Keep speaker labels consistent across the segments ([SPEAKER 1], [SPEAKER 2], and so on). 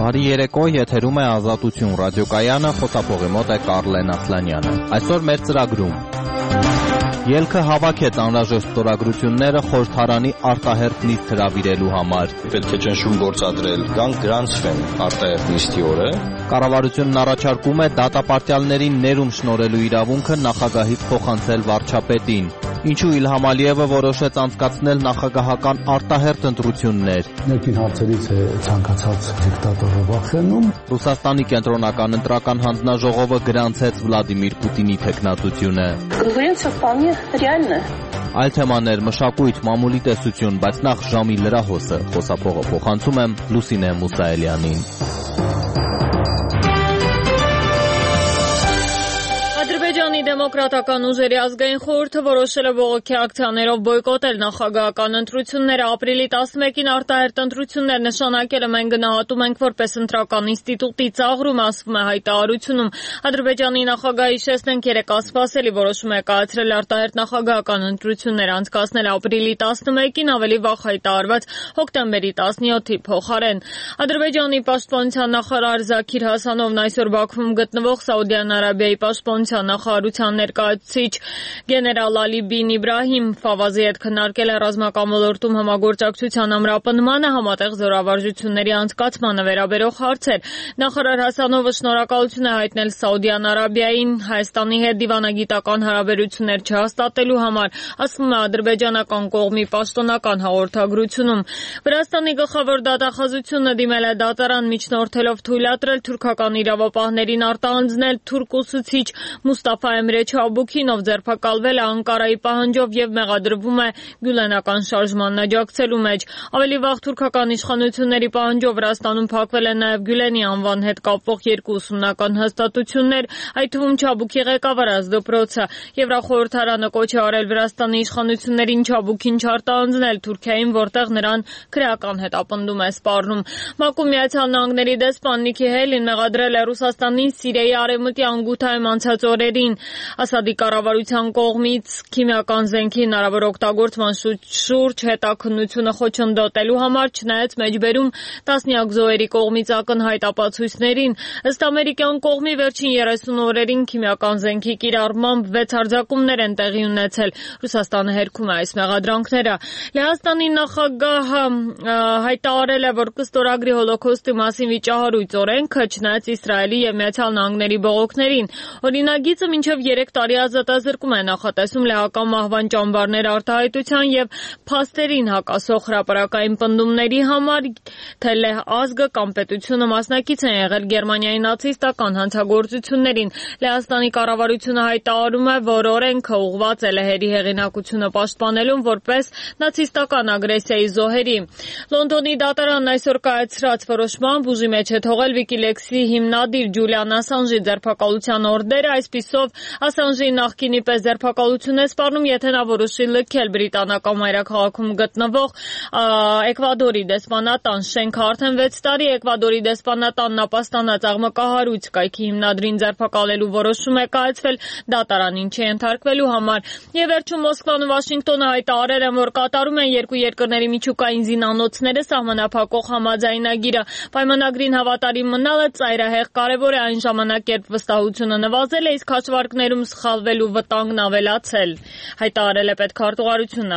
[SPEAKER 1] Բարի երեկո, եթերում է Ազատություն ռադիոկայանը, խոսափողի մոտ է Կարլեն Ասլանյանը։ Այսօր մեր ծրագրում ելքը հավաքեց անհրաժեշտ ստորագրությունները խորհրդարանի արտահերթ նիստ հրավիրելու համար։
[SPEAKER 2] Պետք է ճնշում գործադրել, կան գրանցվեն արտահերթ նիստի օրը։
[SPEAKER 1] Կառավարությունն առաջարկում է դատապարտյալներին ներում շնորհելու իրավունքը նախագահից փոխանցել վարչապետին։ Ինչու Իլհամ Ալիևը որոշեց անցկացնել նախագահական արտահերթ ընտրություններ։
[SPEAKER 3] Ներքին հարցերից է ցանկացած դիկտատորը վախենում։
[SPEAKER 1] Ռուսաստանի կենտրոնական ընտրական հանձնաժողովը գրանցեց Վլադիմիր Պուտինի թեկնածությունը։
[SPEAKER 4] Конкуренция вполне реальная.
[SPEAKER 1] Այլ թեմաներ, մշակույթ, մամուլի տեսություն, բայց նախ ժամի լրահոսը։ Խոսափողը փոխանցում եմ Լուսինե Մուսայելյանին։
[SPEAKER 5] Ադրբեջանի դեմոկրատական ուժերի ազգային խորհուրդը որոշել է բողոքի ակցիաներով բոյկոտել նախագահական ընտրությունները։ Ապրիլի 11-ին արտահերթ ընտրություններ նշանակելը մենք գնահատում ենք որպես ընտրական ինստիտուտի ծաղրում, ասվում է հայտարարությունում։ Ադրբեջանի նախագահի հիշեցնենք երեկ ասպասելի որոշում է կայացրել արտահերթ նախագահական ընտրություններ անցկացնել ապրիլի 11-ին ավելի վաղ հայտարարված հոկտեմբերի 17-ի փոխարեն։ Ադրբեջանի պաշտպանության նախարար Զաքիր Հասանովն այսօր Բաքվում գտնվող Սաուդյան Արաբիայի պաշտպանության նախարարության ներկայացուցիչ գեներալ Ալի բին Իբրահիմ Ֆավազի հետ քննարկել է ռազմական ոլորտում համագործակցության ամրապնդմանը, համատեղ զորավարժությունների անցկացմանը վերաբերող հարցեր։ Նախարար Հասանովը շնորհակալություն է հայտնել Սաուդյան Արաբիային Հայաստանի հետ դիվանագիտական հարաբերություններ չհաստատելու համար, ասվում է ադրբեջանական կողմի պաշտոնական հաղորդագրությունում։ Վրաստանի գլխավոր դատախազությունը դիմել է դատարան միջնորդելով թույլատրել թուրքական իրավապահներին արտահանձնել թուրք ուսուցիչ Մուստաֆա Էմրե Չաբուքին, ով ձերբակալվել է Անկարայի պահանջով եւ մեղադրվում է գյուլենական շարժմանն աջակցելու մեջ։ Ավելի վաղ թուրքական իշխանությունների պահանջով Վրաստանում փակվել է նաեւ Գյուլենի անվան հետ կապվող երկու ուսումնական հաստատություններ, այդ թվում Չաբուքի ղեկավարած դպրոցը։ Եվրախորհրդարանը կոչ է արել Վրաստանի իշխանություններին Չաբուքին չարտահանձնել Թուրքիային, որտեղ նրան քրեական հետապնդում է սպառնում։ ՄԱԿ-ում Միացյալ Նահանգների դեսպան Նիկի Հեյլին մեղադրել է Ռուսաստանի Սիրիայի արևմտյան Գութայում անցած օրերին Ասադի կառավարության կողմից քիմիական զենքի հնարավոր օգտագործման շուրջ հետաքննությունը խոչընդոտելու համար, չնայած մեջբերում տասնյակ զոհերի կողմից ակնհայտ ապացույցներին։ Ըստ ամերիկյան կողմի վերջին 30 օրերին քիմիական զենքի կիրառմամբ 6 հարձակումներ են տեղի ունեցել։ Ռուսաստանը հերքում է այս մեղադրանքները։ Լեհաստանի նախագահը հայտարարել է, որ կստորագրի հոլոքոստի մասին վիճահարույց օրենքը, չնայած Իսրայելի եւ Միացյալ Նահանգների բողոքներին։ Օրինագիծը մինչև 3 տարի ազատազրկում է նախատեսում լեհական մահվան ճամբարներ արտահայտության եւ փաստերին հակասող հրապարակային պնդումների համար, թե լեհ ազգը կամ պետությունը մասնակից են եղել Գերմանիայի նացիստական հանցագործություններին։ Լեհաստանի կառավարությունը հայտարարում է, որ օրենքը ուղղված է լեհերի հեղինակությունը պաշտպանելուն որպես նացիստական ագրեսիայի զոհերի։ Լոնդոնի դատարանն այսօր կայացրած որոշմամբ ուժի մեջ է թողել Wikileaks-ի հիմնադիր Ջուլիան Ասանժի ձերբակալության օրդերը, այսպիսով Ասանժի նախկինի պես ձերբակալություն է սպառնում, եթե նա որոշի լքել բրիտանական մայրաքաղաքում գտնվող Էկվադորի դեսպանատան շենքը։ Արդեն 6 տարի Էկվադորի դեսպանատանն ապաստանած աղմկահարույց կայքի հիմնադրին ձերբակալելու որոշում է կայացվել դատարանին չենթարկվելու համար։ Եվ վերջում Մոսկվան ու Վաշինգտոնը հայտարարել են, որ կատարում են երկու երկրների միջուկային զինանոցները սահմանափակող համաձայնագիրը։ Պայմանագրին հավատարիմ մնալը ծայրահեղ կարևոր է, այն ժամանակ, երբ վստահությունը նվազել է, իսկ հաշվարկներում սխալվելու վտանգն ավելացել, հայտարարել է պետքարտուղարությունը։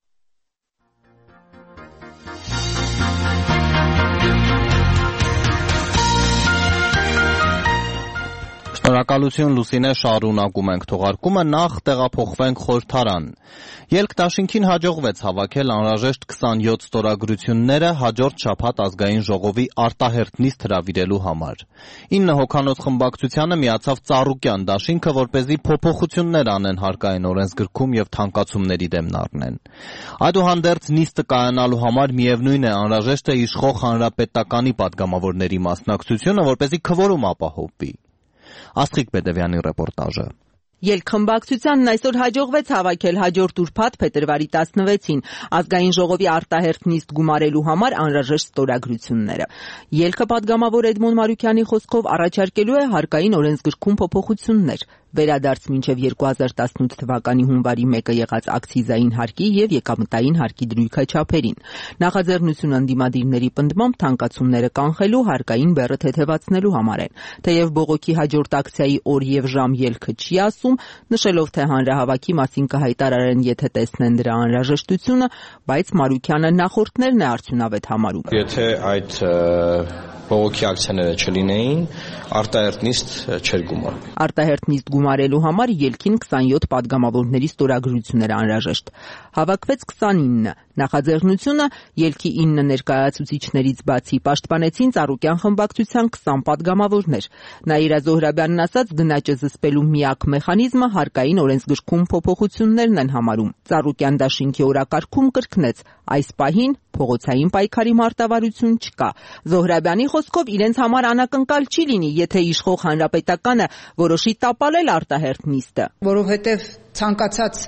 [SPEAKER 1] Շնորհակալություն Լուսինե, շարունակում ենք թողարկումը, նախ տեղափոխվենք խորհրդարան։ Ելք-դաշինքին հաջողվեց հավաքել անհրաժեշտ 27 ստորագրությունները հաջորդ շաբաթ ազգային ժողովի արտահերթ նիստ հրավիրելու համար։ 9 հոգանոց խմբակցությանը միացավ Ծառուկյան դաշինքը, որպեսզի փոփոխություններ անեն հարկային օրենսգրքում եւ թանկացումների դեմ առնեն։ Այդուհանդերձ նիստը կայանալու համար միևնույն է անհրաժեշտ է իշխող հանրապետականի падգամավորների մասնակցությունը, որպեսզի քվորում ապահովվի։ Աստղիկ Բեդևյանի ռեպորտաժը։
[SPEAKER 6] Ելք-խմբակցությանն այսօր հաջողվեց հավաքել հաջորդ ուրբաթ փետրվարի 16-ին ազգային ժողովի արտահերթ նիստ գումարելու համար անհրաժեշտ ստորագրությունները։ Ելքը պատգամավոր Էդմոն Մարուկյանի խոսքով առաջարկելու է հարկային օրենսգրքում փոփոխություններ։ Վերադարձ մինչև 2018 թվականի հունվարի 1-ը եղած ակցիզային հարկի եւ եկամտային հարկի դրույքա չափերին։ Նախաձեռնությունը ընդդիմադիրների պնդմամբ թանկացումները կանխելու, հարկային բեռը թեթևացնելու համար են։ Թեև բողոքի հաջորդ ակցիայի օր եւ ժամ ելքը չի ասում, նշելով թե հանրահավաքի մասին կհայտարարեն, եթե տեսնեն դրա անհրաժեշտությունը, բայց Մարուկյանը նախորդներն է արդյունավետ համարում։
[SPEAKER 2] Եթե այդ բողոքի ակցիաները չլինեին, արտահերթ նիստ չէր գումարվի։
[SPEAKER 6] Արտահերթ նիստ գումարելու համար ելքին 27 падգամավորների ստորագրություն էր անհրաժեշտ։ Հավաքվեց 29։ Նախաձեռնությունը ելքի 9 ներկայացուցիչներից բացի պաշտպանեցին Ծառուկյան խմբակցության 20 падգամավորներ։ Նաիրա Զոհրաբյանն ասաց, գնաճը զսպելու միակ մեխանիզմը հարկային օրենսգրքում փոփոխություններն են համարում։ Ծառուկյան դաշինքի օրակարգում կրկնեց, այս պահին փողոցային պայքարի մարտավարություն չկա։ Զոհրաբյանի խոսքով իրենց համար անակնկալ չի լինի, եթե իշխող հանրապետականը որոշի տապալել արտահերթ նիստը,
[SPEAKER 7] որովհետև ցանկացած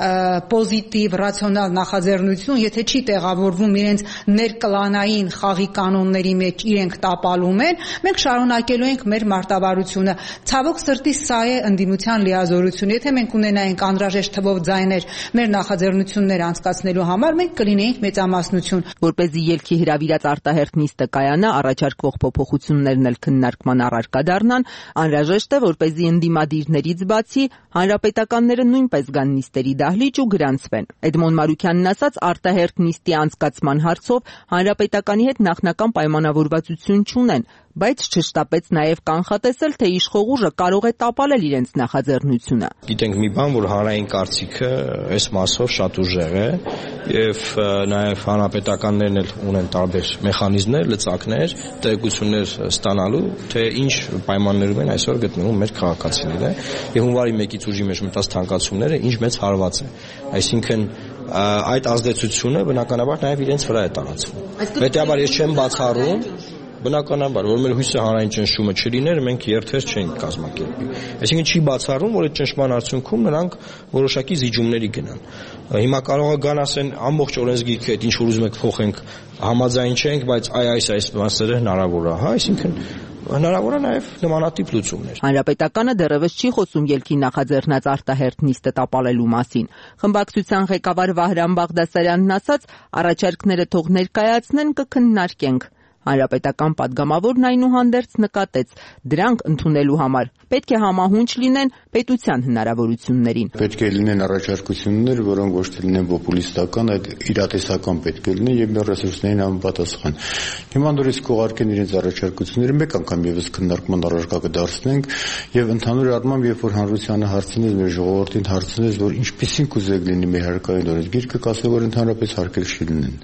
[SPEAKER 7] պոզիտիվ, ռացիոնալ նախաձեռնություն, եթե չի տեղավորվում իրենց ներկլանային խաղի կանոնների մեջ, իրենք տապալում են, մենք շարունակելու ենք մեր մարտավարությունը։ Ցավոք սրտի սա է ընդդիմության լիազորությունը։ Եթե մենք ունենայինք անհրաժեշտ թվով ձայներ մեր նախաձեռնությունները անցկացնելու համար, մենք կլինեինք մեծամասնություն։
[SPEAKER 6] Որպեսզի ելքի հրավիրած արտահերթ նիստը կայանա, առաջարկվող փոփոխություններն էլ քննարկման առարկա դառնան, անհրաժեշտ է, որպեսզի ընդդիմադիրներից բացի հանրապետականները նույնպես գան նիստերի դահլիճ ու գրանցվեն։ Էդմոն Մարուկյանն ասաց, արտահերթ նիստի անցկացման հարցով հանրապետականի հետ նախնական պայմանավորվածություն չունեն, բայց չշտապեց նաև կանխատեսել, թե իշխող ուժը կարող է տապալել իրենց նախաձեռնությունը։
[SPEAKER 2] Գիտենք մի բան, որ հանրային կարծիքը այս մասով շատ ուժեղ է եւ նաև հանրապետականներն էլ ունեն տարբեր մեխանիզմներ, լծակներ, տեղեկություններ ստանալու, թե ինչ պայմաններում են այսօր գտնվում մեր քաղաքացիները եւ հունվարի 1-ից ուժի մեջ մտած թանկացումները ինչ մեծ հարված է։ Այսինքն այդ ազդեցությունը բնականաբար նաև իրենց վրա է տարածվում։ Հետեւաբար ես չեմ բացառում, բնականաբար, որ մեր հույսը հանրային ճնշումը չլիներ, մենք երթեր չենք կազմակերպի։ Այսինքն չի բացառում, որ այդ ճնշման արդյունքում նրանք որոշակի զիջումների գնան։ Հիմա կարող է գան ասեն ամբողջ օրենսգիրքը այդ ինչ որ ուզում եք փոխենք, համաձայն չենք, բայց այս մասերը հնարավոր է, հա, այսինքն հնարավոր է նաև նմանատիպ լուծումներ։
[SPEAKER 6] Հանրապետականը դեռևս չի խոսում ելքի նախաձեռնած արտահերթ նիստը տապալելու մասին։ Խմբակցության ղեկավար Վահրամ Բաղդասարյանն ասաց, առաջարկները թող ներկայացնեն, կքննարկենք։ Հանրապետական падգամավորն այնուհանդերձ նկատեց, դրանք ընդունելու համար պետք է համահունչ լինեն պետության հնարավորություններին։
[SPEAKER 3] Պետք է լինեն առաջարկություններ, որոնք ոչ թե լինեն պոպուլիստական, այլ իրատեսական պետք է լինեն եւ մեր ռեսուրսներին համապատասխան։ Հիմա նորից կողարկեն իրենց առաջարկությունները, մեկ անգամ եւս քննարկման առարկա կդարձնենք եւ ընդհանուր առմամբ, երբ որ հանրությանը հարցնես, մեր ժողովրդին հարցնես, որ ինչպիսին կուզեք լինի մեր հարկային օրենսգիրքը, կասեն, որ ընդհանրապես հարկեր չլինեն։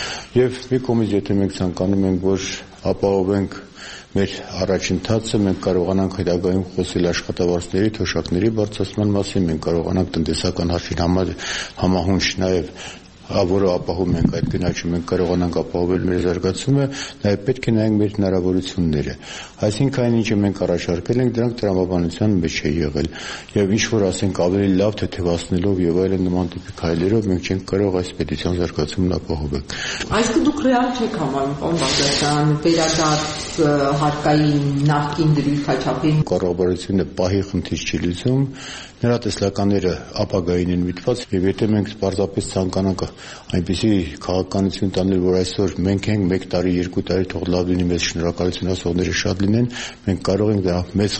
[SPEAKER 3] Եվ մի կողմից, եթե մենք ցանկանում ենք, որ ապահովենք մեր առաջընթացը, մենք կարողանանք հետագայում խոսել աշխատավարձների, թոշակների բարձրացման մասին, մենք կարողանանք տնտեսական հարցին համահունչ նաև որը ապահովում ենք այդ գնաճը, մենք կարողանանք ապահովել մեր զարգացումը, նաև պետք է նայենք մեր հնարավորությունները։ Այսինքն այն ինչը մենք առաջարկել ենք, դրանք տրամաբանության մեջ է եղել, եւ ինչ որ ասենք ավելի լավ թեթևացնելով եւ այլն նման տիպի քայլերով մենք չենք կարող այս պետության զարգացումն ապահովել։
[SPEAKER 6] Այսինքն դուք ռեալ չեք համարում, պարոն Բաղդասարյան, վերադարձ հարկային նախկին դրույքաչափին։
[SPEAKER 3] Կառավարությունը պահի խնդիր չի լուծում, նրա տեսլականները ապագային են միտված եւ եթե մենք պարզապես ցանկանանք այնպիսի քաղաքականություն տանել, որ այսօր մենք ենք 1 տարի, 2 տարի թող լավ լինի, մեզ շնորհակալություն ասողները շատ լինեն, մենք կարող ենք դա մեծ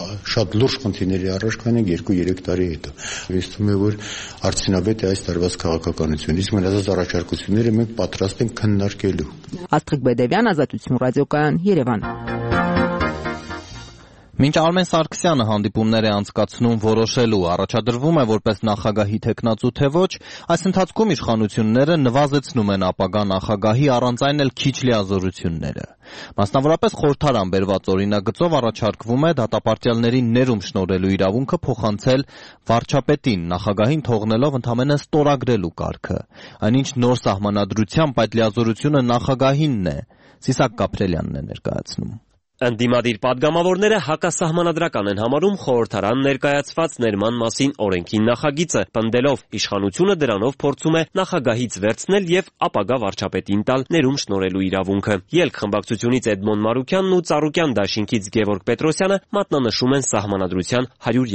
[SPEAKER 3] շատ լուրջ խնդիրների առաջ կանենք 2-3 տարի հետո։ Ես թվում է, որ արդյունավետ է այս տարված քաղաքականությունը, իսկ մնացած առաջարկությունները մենք պատրաստ ենք քննարկելու։
[SPEAKER 6] Աստղիկ Բեդևյան, Ազատություն ռադիոկայան, Երևան։
[SPEAKER 1] Մինչ Արմեն Սարգսյանը հանդիպումներ է անցկացնում որոշելու, առաջադրվում է որպես նախագահի թեկնածու թե ոչ, այս ընթացքում իշխանությունները նվազեցնում են ապագա նախագահի առանց այն էլ քիչ լիազորությունները։ Մասնավորապես խորհրդարան բերված օրինագծով առաջարկվում է դատապարտյալներին ներում շնորհելու իրավունքը փոխանցել վարչապետին, նախագահին թողնելով ընդամենը ստորագրելու կարգը։ Այնինչ նոր սահմանադրությամբ այդ լիազորությունը նախագահինն է, Սիսակ Կապրելյանն է ներկայացնում։
[SPEAKER 8] Ընդդիմադիր պատգամավորները հակասահմանադրական են համարում խորհրդարան ներկայացված ներման մասին օրենքի նախագիծը, պնդելով իշխանությունը դրանով փորձում է նախագահից վերցնել եւ ապագա վարչապետին տալ ներում շնորհելու իրավունքը։ Ելք խմբակցությունից Էդմոն Մարուկյանն ու Ծառուկյան դաշինքից Գևորգ Պետրոսյանը մատնանշում են Սահմանադրության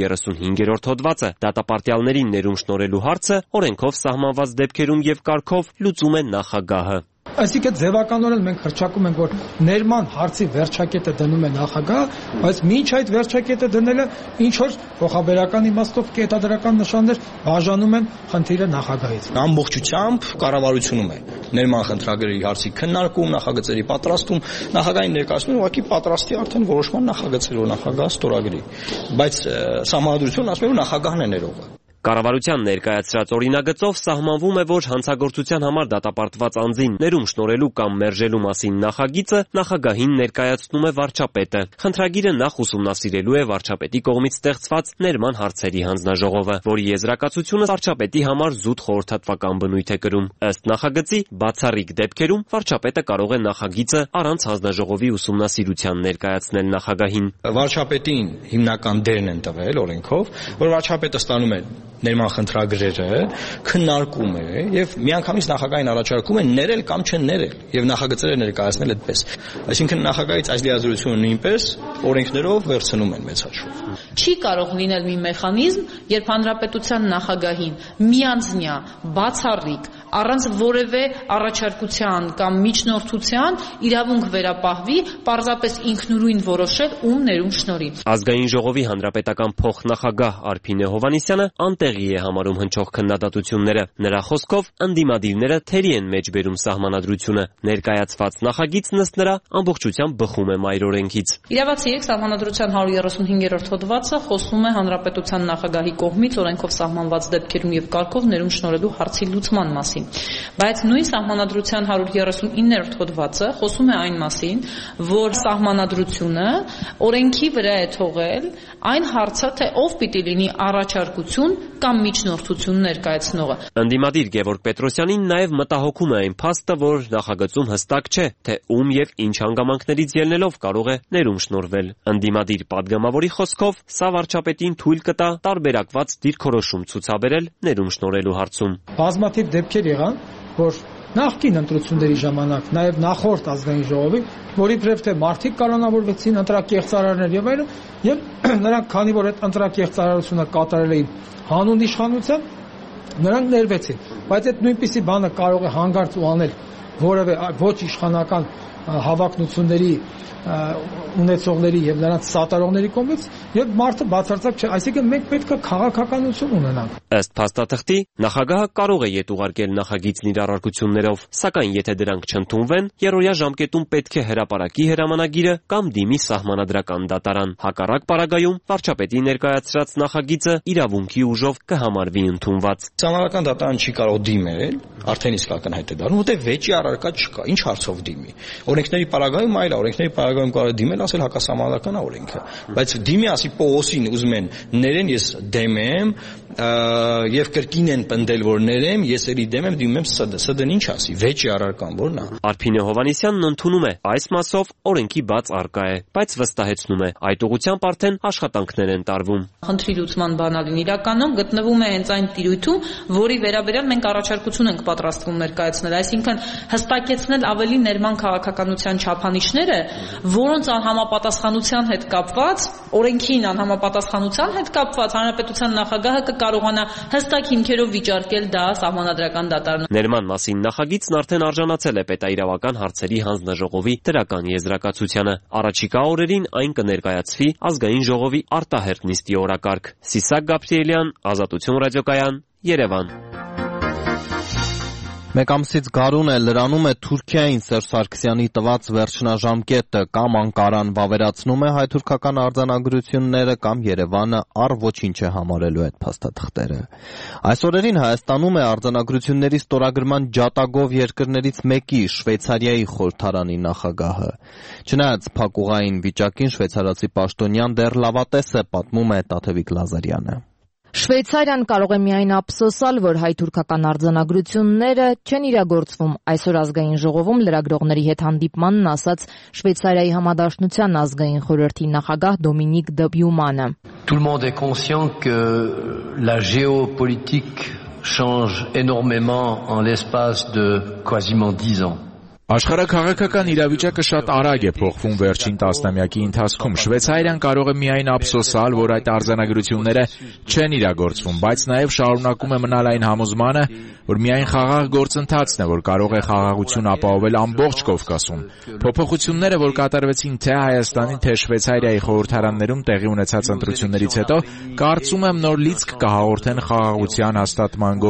[SPEAKER 8] 135-րդ հոդվածը։ Դատապարտյալներին ներում շնորհելու հարցը օրենքով սահմանված դեպքերում եւ կարգով լուծում է նախագահը։
[SPEAKER 9] Այսինքն ձևականորեն մենք հռչակում ենք, որ ներման հարցի վերջակետը դնում է նախագահը, բայց մինչ այդ վերջակետը դնելը ինչ որ փոխաբերական իմաստով կետադրական նշաններ բաժանում են խնդիրը նախագահից։
[SPEAKER 2] Ամբողջությամբ կառավարությունում է ներման խնդրագրերի հարցի քննարկում, նախագծերի պատրաստում, նախագահային ներկայացնում ուղղակի պատրաստի արդեն որոշման նախագծեր, որ նախագահը ստորագրի։ Բայց Սահմանադրությունն ասում է, որ նախագահն է ներողը։
[SPEAKER 8] Կառավարության ներկայացրած օրինագծով սահմանվում է, որ հանցագործության համար դատապարտված անձին ներում շնորհելու կամ մերժելու մասին նախագիծը նախագահին ներկայացնում է վարչապետը։ Խնդրագիրը նախ ուսումնասիրելու է վարչապետի կողմից ստեղծված ներման հարցերի հանձնաժողովը, որի եզրակացությունը վարչապետի համար զուտ խորհրդատվական բնույթ է կրում։ Ըստ նախագծի, բացառիկ դեպքերում վարչապետը կարող է նախագիծը առանց հանձնաժողովի ուսումնասիրության ներկայացնել նախագահին։
[SPEAKER 2] Վարչապետին հիմնական դերն են տվել օրենքով, որ վարչապետը ստանում է ներման խնդրագրերը, քննարկում է եւ միանգամից նախագահային առաջարկում է ներել կամ չներել եւ նախագծերը ներկայացնել այդպես։ Այսինքն նախագահից այս լիազորությունը նույնպես օրենքներով վերցնում են մեծ հաշվով։
[SPEAKER 10] Չի կարող լինել մի մեխանիզմ, երբ հանրապետության նախագահին միանձնյա, բացառիկ, առանց որևէ առաջարկության կամ միջնորդության իրավունք վերապահվի, պարզապես ինքնուրույն որոշել ում ներում շնորհի։
[SPEAKER 8] Ազգային ժողովի հանրապետական փոխնախագահ Արփինե Հովհաննիսյանը անտեղի է համարում հնչող քննադատությունները։ Նրա խոսքով ընդդիմադիրները թերի են մեջբերում Սահմանադրությունը։ Ներկայացված նախագիծն ըստ նրա ամբողջությամբ բխում է մայրօրենքից։
[SPEAKER 10] Իրավացի 3 Սահմանադրության 135-րդ հոդվածը խոսում է հանրապետության նախագահի կողմից օրենքով սահմանված դեպքերում եւ կարգով ներում շնորհելու հարցի լուծման մասին։ Բայց նույն Սահմանադրության 139-րդ հոդվածը խոսում է այն մասին, որ Սահմանադրությունը օրենքի վրա է թողել այն հարցը, թե ով պիտի լինի առաջարկություն կամ միջնորդություն ներկայացնողը։
[SPEAKER 8] Ընդդիմադիր Գևորգ Պետրոսյանին նաև մտահոգում է այն փաստը, որ նախագծում հստակ չէ, թե ում եւ ինչ հանգամանքներից ելնելով կարող է ներում շնորհվել։ Ընդդիմադիր падգամավորի խոսքով սա վարչապետին թույլ կտա տարբերակված դիրքորոշում ցուցաբերել ներում շնորհելու հարցում։
[SPEAKER 9] Բազմաթիվ դեպքեր եղան, որ նախկին ընտրությունների ժամանակ, նաև նախորդ ազգային ժողովի, որի բրև թե մարդիկ կանոնավորվեցին ընտրակեղծարարներ եւ այլն, եւ նրանք քանի որ այդ ընտրակեղծարարությունը կատարել էին հանուն իշխանության, նրանք ներվեցին, բայց այդ նույնպիսի բանը կարող է հանգարց ու անել որևէ ոչ իշխանական հավակնությունների ունեցողների եւ նրանց սատարողների կողմից եւ մարդը բացարձակ չէ, այսինքն մենք պետք է քաղաքականություն ունենանք։
[SPEAKER 8] Ըստ փաստաթղթի նախագահը կարող է ետ ուղարկել նախագիծն իր առարկություններով, սակայն եթե դրանք չընդունվեն, երրորդյա ժամկետում պետք է հրապարակի հրամանագիրը կամ դիմի սահմանադրական դատարան։ Հակառակ պարագայում վարչապետի ներկայացրած նախագիծը իրավունքի ուժով կհամարվի ընդունված։
[SPEAKER 2] Սահմանադրական դատարան չի կարող դիմել, արդեն իսկ ակնհայտ է դառնում, որտեղ վեճի առարկա չկա, ինչ հարցով դիմի։ Օրենքների պարագայում այլ է, օրենքների պարագայում կարող է դիմել, ասել հակասահմանադրական է օրենքը, բայց դիմի ասի Պողոսին ուզում են ներեն, ես դեմ եմ եւ կրկին են պնդել, որ ներեմ, ես էլի դեմ եմ, դիմում եմ ՍԴ։ ՍԴ-ն ինչ ասի, վեճի առարկան որն է։
[SPEAKER 8] Արփինե Հովհաննիսյանն ընդունում է, այս մասով օրենքի բաց արկա է, բայց վստահեցնում է, այդ ուղղությամբ արդեն աշխատանքներ են տարվում։
[SPEAKER 10] Խնդրի լուծման բանալին իրականում գտնվում է հենց այն տիրույթում, որի վերաբերյալ մենք առաջարկություն ենք պատրաստվում ներկայացնել, այսինքն հստակեցնել ավելի ներման քաղաքականության չափանիշները, որոնց անհամապատասխանության հետ կապված, օրենքին անհամապատասխանության հետ կապված հանրապետության նախագահը կկարողանա հստակ հիմքերով վիճարկել դա սահմանադրական դատարանում։
[SPEAKER 8] Ներման մասին նախագիծն արդեն արժանացել է պետաիրավական հարցերի հանձնաժողովի դրական եզրակացությանը։ Առաջիկա օրերին այն կներկայացվի ազգային ժողովի արտահերթ նիստի օրակարգ։ Սիսակ Գաբրիելյան, Ազատություն ռադիոկայան, Երևան։
[SPEAKER 1] Մեկ ամսից գարուն է լրանում է Թուրքիային Սերժ Սարգսյանի տված վերջնաժամկետը, կամ Անկարան վավերացնում է հայ-թուրքական արձանագրությունները, կամ Երևանը առ ոչինչ է համարելու այդ փաստաթղթերը։ Այս օրերին Հայաստանում է արձանագրությունների ստորագրման ջատագով երկրներից մեկի Շվեյցարիայի խորհրդարանի նախագահը։ Չնայած փակուղային վիճակին շվեյցարացի պաշտոնյան դեռ լավատես է, պատմում է Տաթևիկ Լազարյանը։
[SPEAKER 6] Շվեյցարիան կարող է միայն ափսոսալ, որ հայ-թուրքական արձանագրությունները չեն իրագործվում։ Այսօր ազգային ժողովում լրագրողների հետ հանդիպմանն ասաց Շվեյցարիայի համադաշնության ազգային խորհրդի նախագահ Դոմինիկ Դբյումանը։
[SPEAKER 11] Tout le monde est conscient que la géopolitique change énormément en l'espace de quasiment 10 ans.
[SPEAKER 12] Աշխարհաքաղաքական իրավիճակը շատ արագ է փոխվում վերջին տասնամյակի ընթացքում։ Շվեյցարիան կարող է միայն ափսոսալ, որ այդ արձանագրությունները չեն իրագործվում, բայց նաև շարունակում է մնալ այն համոզմանը, որ միայն խաղաղ գործընթացն է, որ կարող է խաղաղություն ապահովել ամբողջ Կովկասում։ Փոփոխությունները, որ կատարվեցին թե Հայաստանի, թե Շվեյցարիայի խորհրդարաններում տեղի ունեցած ընտրություններից հետո, կարծում եմ նոր լիցք կհաղորդեն խաղաղության հաստատման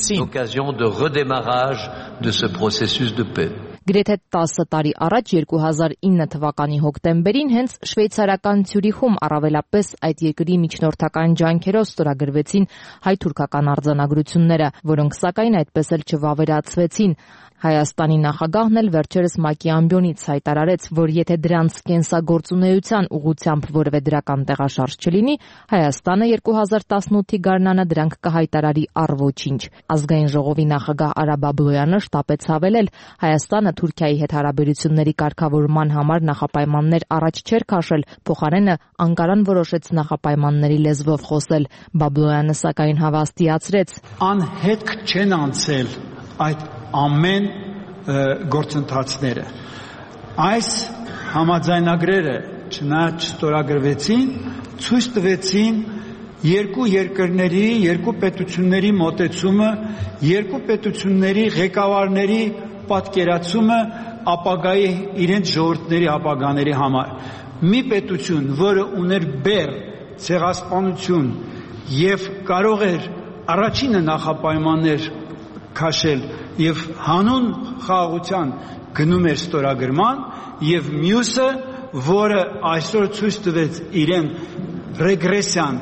[SPEAKER 12] գործընթացին։
[SPEAKER 6] Գրեթե 10 տարի առաջ 2009 թվականի հոկտեմբերին հենց շվեյցարական Ցյուրիխում առավելապես այդ երկրի միջնորդական ջանքերով ստորագրվեցին հայ-թուրքական արձանագրությունները, որոնք սակայն այդպես էլ չվավերացվեցին։ Հայաստանի նախագահն էլ վերջերս ՄԱԿ-ի ամբիոնից հայտարարեց, որ եթե դրանց կենսագործունեության ուղղությամբ որևէ դրական տեղաշարժ չլինի, Հայաստանը 2018-ի գարնանը դրանք կհայտարարի առ ոչինչ։ Ազգային ժողովի նախագահ Արա Բաբլոյանը շտապեց հավելել, Հայաստանը Թուրքիայի հետ հարաբերությունների կարգավորման համար նախապայմաններ առաջ չէր քաշել, փոխարենը Անկարան որոշեց նախապայմանների լեզվով խոսել։ Բաբլոյանը սակայն հավաստիացրեց.
[SPEAKER 13] Անհետք չեն անցել այդ ամեն գործընթացները։ Այս համաձայնագրերը չնայած ստորագրվեցին, ցույց տվեցին երկու երկրների, երկու պետությունների մոտեցումը, երկու պետությունների ղեկավարների պատկերացումը ապագայի իրենց ժողովուրդների ապագաների համար։ Մի պետություն, որը ուներ բեռ, ցեղասպանություն եւ կարող էր առաջինը նախապայմաններ քաշել եւ հանուն խաղաղության գնում էր ստորագրման եւ մյուսը, որը այսօր ցույց տվեց իրեն ռեգրեսիան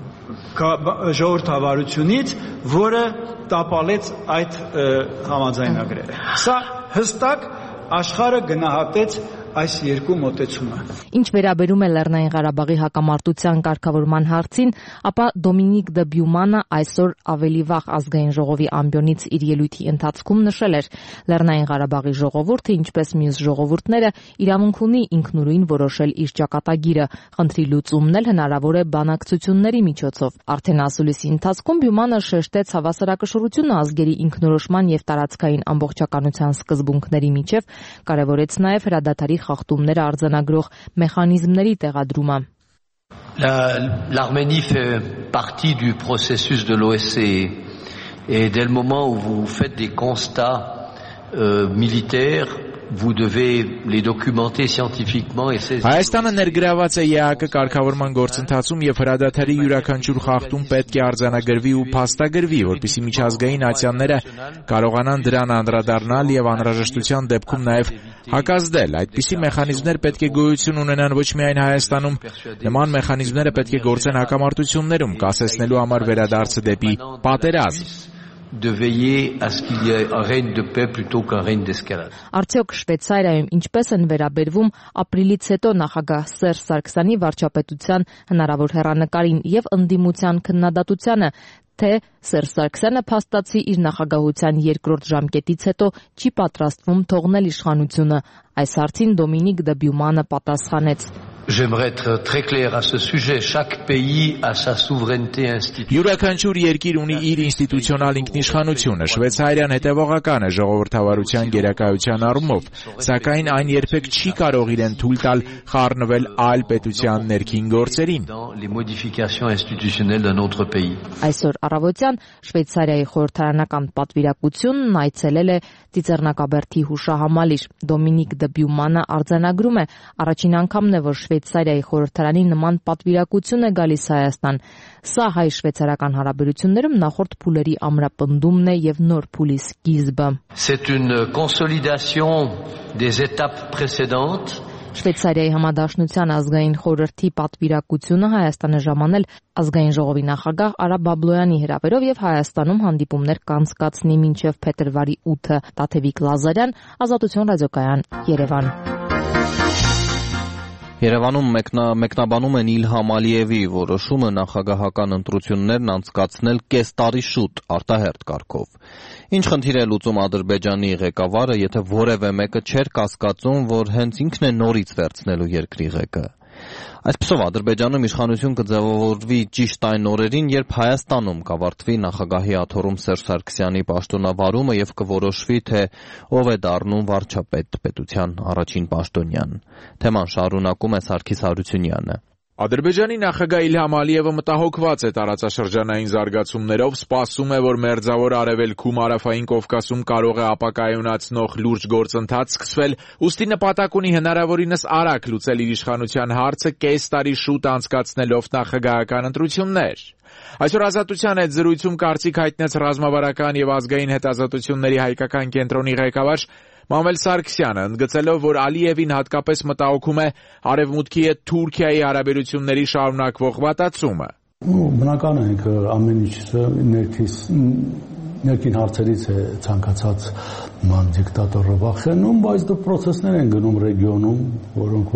[SPEAKER 13] ժողովրդավարությունից, որը տապալեց այդ համաձայնագրերը։ Սա հստակ աշխարհը գնահատեց այս երկու մոտեցումը։
[SPEAKER 6] Ինչ վերաբերում է Լեռնային Ղարաբաղի հակամարտության կարգավորման հարցին, ապա Դոմինիկ Դբյումանը այսօր ավելի վաղ ազգային ժողովի ամբիոնից իր ելույթի ընթացքում նշել էր. Լեռնային Ղարաբաղի ժողովուրդը, ինչպես մյուս ժողովուրդները, իրավունք ունի ինքնուրույն որոշել իր ճակատագիրը, խնդրի լուծումն էլ հնարավոր է բանակցությունների միջոցով։ Արդեն ասուլիսի ընթացքում Բյումանը շեշտեց հավասարակշռությունը ազգերի ինքնորոշման եւ տարածքային ամբողջականության սկզբունքների միջև, կարևորեց նաեւ հրադադարի խախտումներ արձանագրող մեխանիզմների տեղադրումը։
[SPEAKER 11] L'Arménie fait partie du processus de l'OSCE et dès le moment où vous faites des constats militaires, vous devez les documenter scientifiquement et c'est
[SPEAKER 12] Հայաստանը ներգրաված է ԵԱԿ կարգավորման գործընթացում եւ հրադադարի յուրաքանչյուր խախտում պետք է արձանագրվի ու փաստագրվի, որպեսզի միջազգային ացիաները կարողանան դրան անդրադառնալ եւ անհրաժեշտության դեպքում նաեւ հակազդել։ Այդպիսի մեխանիզմներ պետք է գոյություն ունենան ոչ միայն Հայաստանում, նման մեխանիզմները պետք է գործեն հակամարտություններում, կասեցնելու համար վերադարձը դեպի պատերազմ։
[SPEAKER 11] de veiller à ce qu'il y ait un règne de paix plutôt qu'un règne d'escalade.
[SPEAKER 6] Արդյոք Շվեյցարիայում ինչպես են վերաբերվում ապրիլից հետո նախագահ Սերժ Սարգսյանի վարչապետության հնարավոր հեռանկարին եւ ընդդիմության քննադատությանը, թե Սերժ Սարգսյանը փաստացի իր նախագահության երկրորդ ժամկետից հետո չի պատրաստվում թողնել իշխանությունը։ Այս հարցին Դոմինիկ Դբյումանը պատասխանեց.
[SPEAKER 11] J'aimerais être très clair à ce sujet. Chaque pays a sa souveraineté institutionnelle.
[SPEAKER 12] Յուրաքանչյուր երկիր ունի իր ինստիտուցիոնալ ինքնիշխանությունը։ Շվեյցարիան հետևողական է ժողովրդավարության գերակայության առումով, սակայն այն երբեք չի կարող իրեն թույլ տալ խառնվել այլ պետության ներքին գործերին։
[SPEAKER 6] Այսօր առավոտյան Շվեյցարիայի խորհրդարանական պատվիրակությունն այցելել է Ծիծեռնակաբերդի հուշահամալիր։ Դոմինիկ Դբյումանը արձանագրում է, առաջին անգամն է, որ Շվեյցարիայի խորհրդարանի նման պատվիրակություն է գալիս Հայաստան։ Սա հայ-շվեյցարական հարաբերություններում նախորդ փուլերի ամրապնդումն է եւ նոր փուլի սկիզբը։
[SPEAKER 11] C'est une consolidation des étapes précédentes.
[SPEAKER 6] Շվեյցարիայի համադաշնության ազգային խորհրդի պատվիրակությունը Հայաստանը ժամանել ազգային ժողովի նախագահ Արա Բաբլոյանի հրավերով եւ Հայաստանում հանդիպումներ կանցկացնի մինչեւ փետրվարի 8-ը։ Տաթևիկ Լազարյան, Ազատություն ռադիոկայան, Երևան։
[SPEAKER 1] Երևանում մեկնաբանում են Իլհամ Ալիևի որոշումը նախագահական ընտրություններն անցկացնել կես տարի շուտ արտահերթ կարգով։ Ինչ խնդիր է լուծում Ադրբեջանի ղեկավարը, եթե որևէ մեկը չէր կասկածում, որ հենց ինքն է նորից վերցնելու երկրի ղեկը։ Այսպիսով Ադրբեջանում իշխանություն կձևավորվի ճիշտ այն օրերին, երբ Հայաստանում կավարտվի նախագահի աթոռում Սերժ Սարգսյանի պաշտոնավարումը եւ կորոշվի, թե ով է դառնում վարչապետ պետության առաջին պաշտոնյան։ Թեման շարունակում է Սարգիս Հարությունյանը։
[SPEAKER 12] Ադրբեջանի նախագահ Իլհամ Ալիևը մտահոգված է տարածաշրջանային զարգացումներով, սպասում է, որ Մերձավոր Արևելքում Հարավային Կովկասում կարող է ապակայունացնող լուրջ գործընթաց սկսվել, ուստի նպատակ ունի հնարավորինս արագ լուծել իր իշխանության հարցը կես տարի շուտ անցկացնելով նախագահական ընտրություններ։ Այսօր Ազատության հետ զրույցում կարծիք հայտնեց ռազմավարական եւ ազգային հետազոտությունների հայկական կենտրոնի ղեկավար Մանվել Սարգսյանը, ընդգծելով, որ Ալիևին հատկապես մտահոգում է Արևմուտքի հետ Թուրքիայի հարաբերությունների շարունակվող վատացումը։
[SPEAKER 14] Բնական է, ինքը ամեն ինչը ներքին հարցերից է ցանկացած ման դիկտատորը վախենում, բայց դա process-ներ են գնում ռեգիոնում, որոնք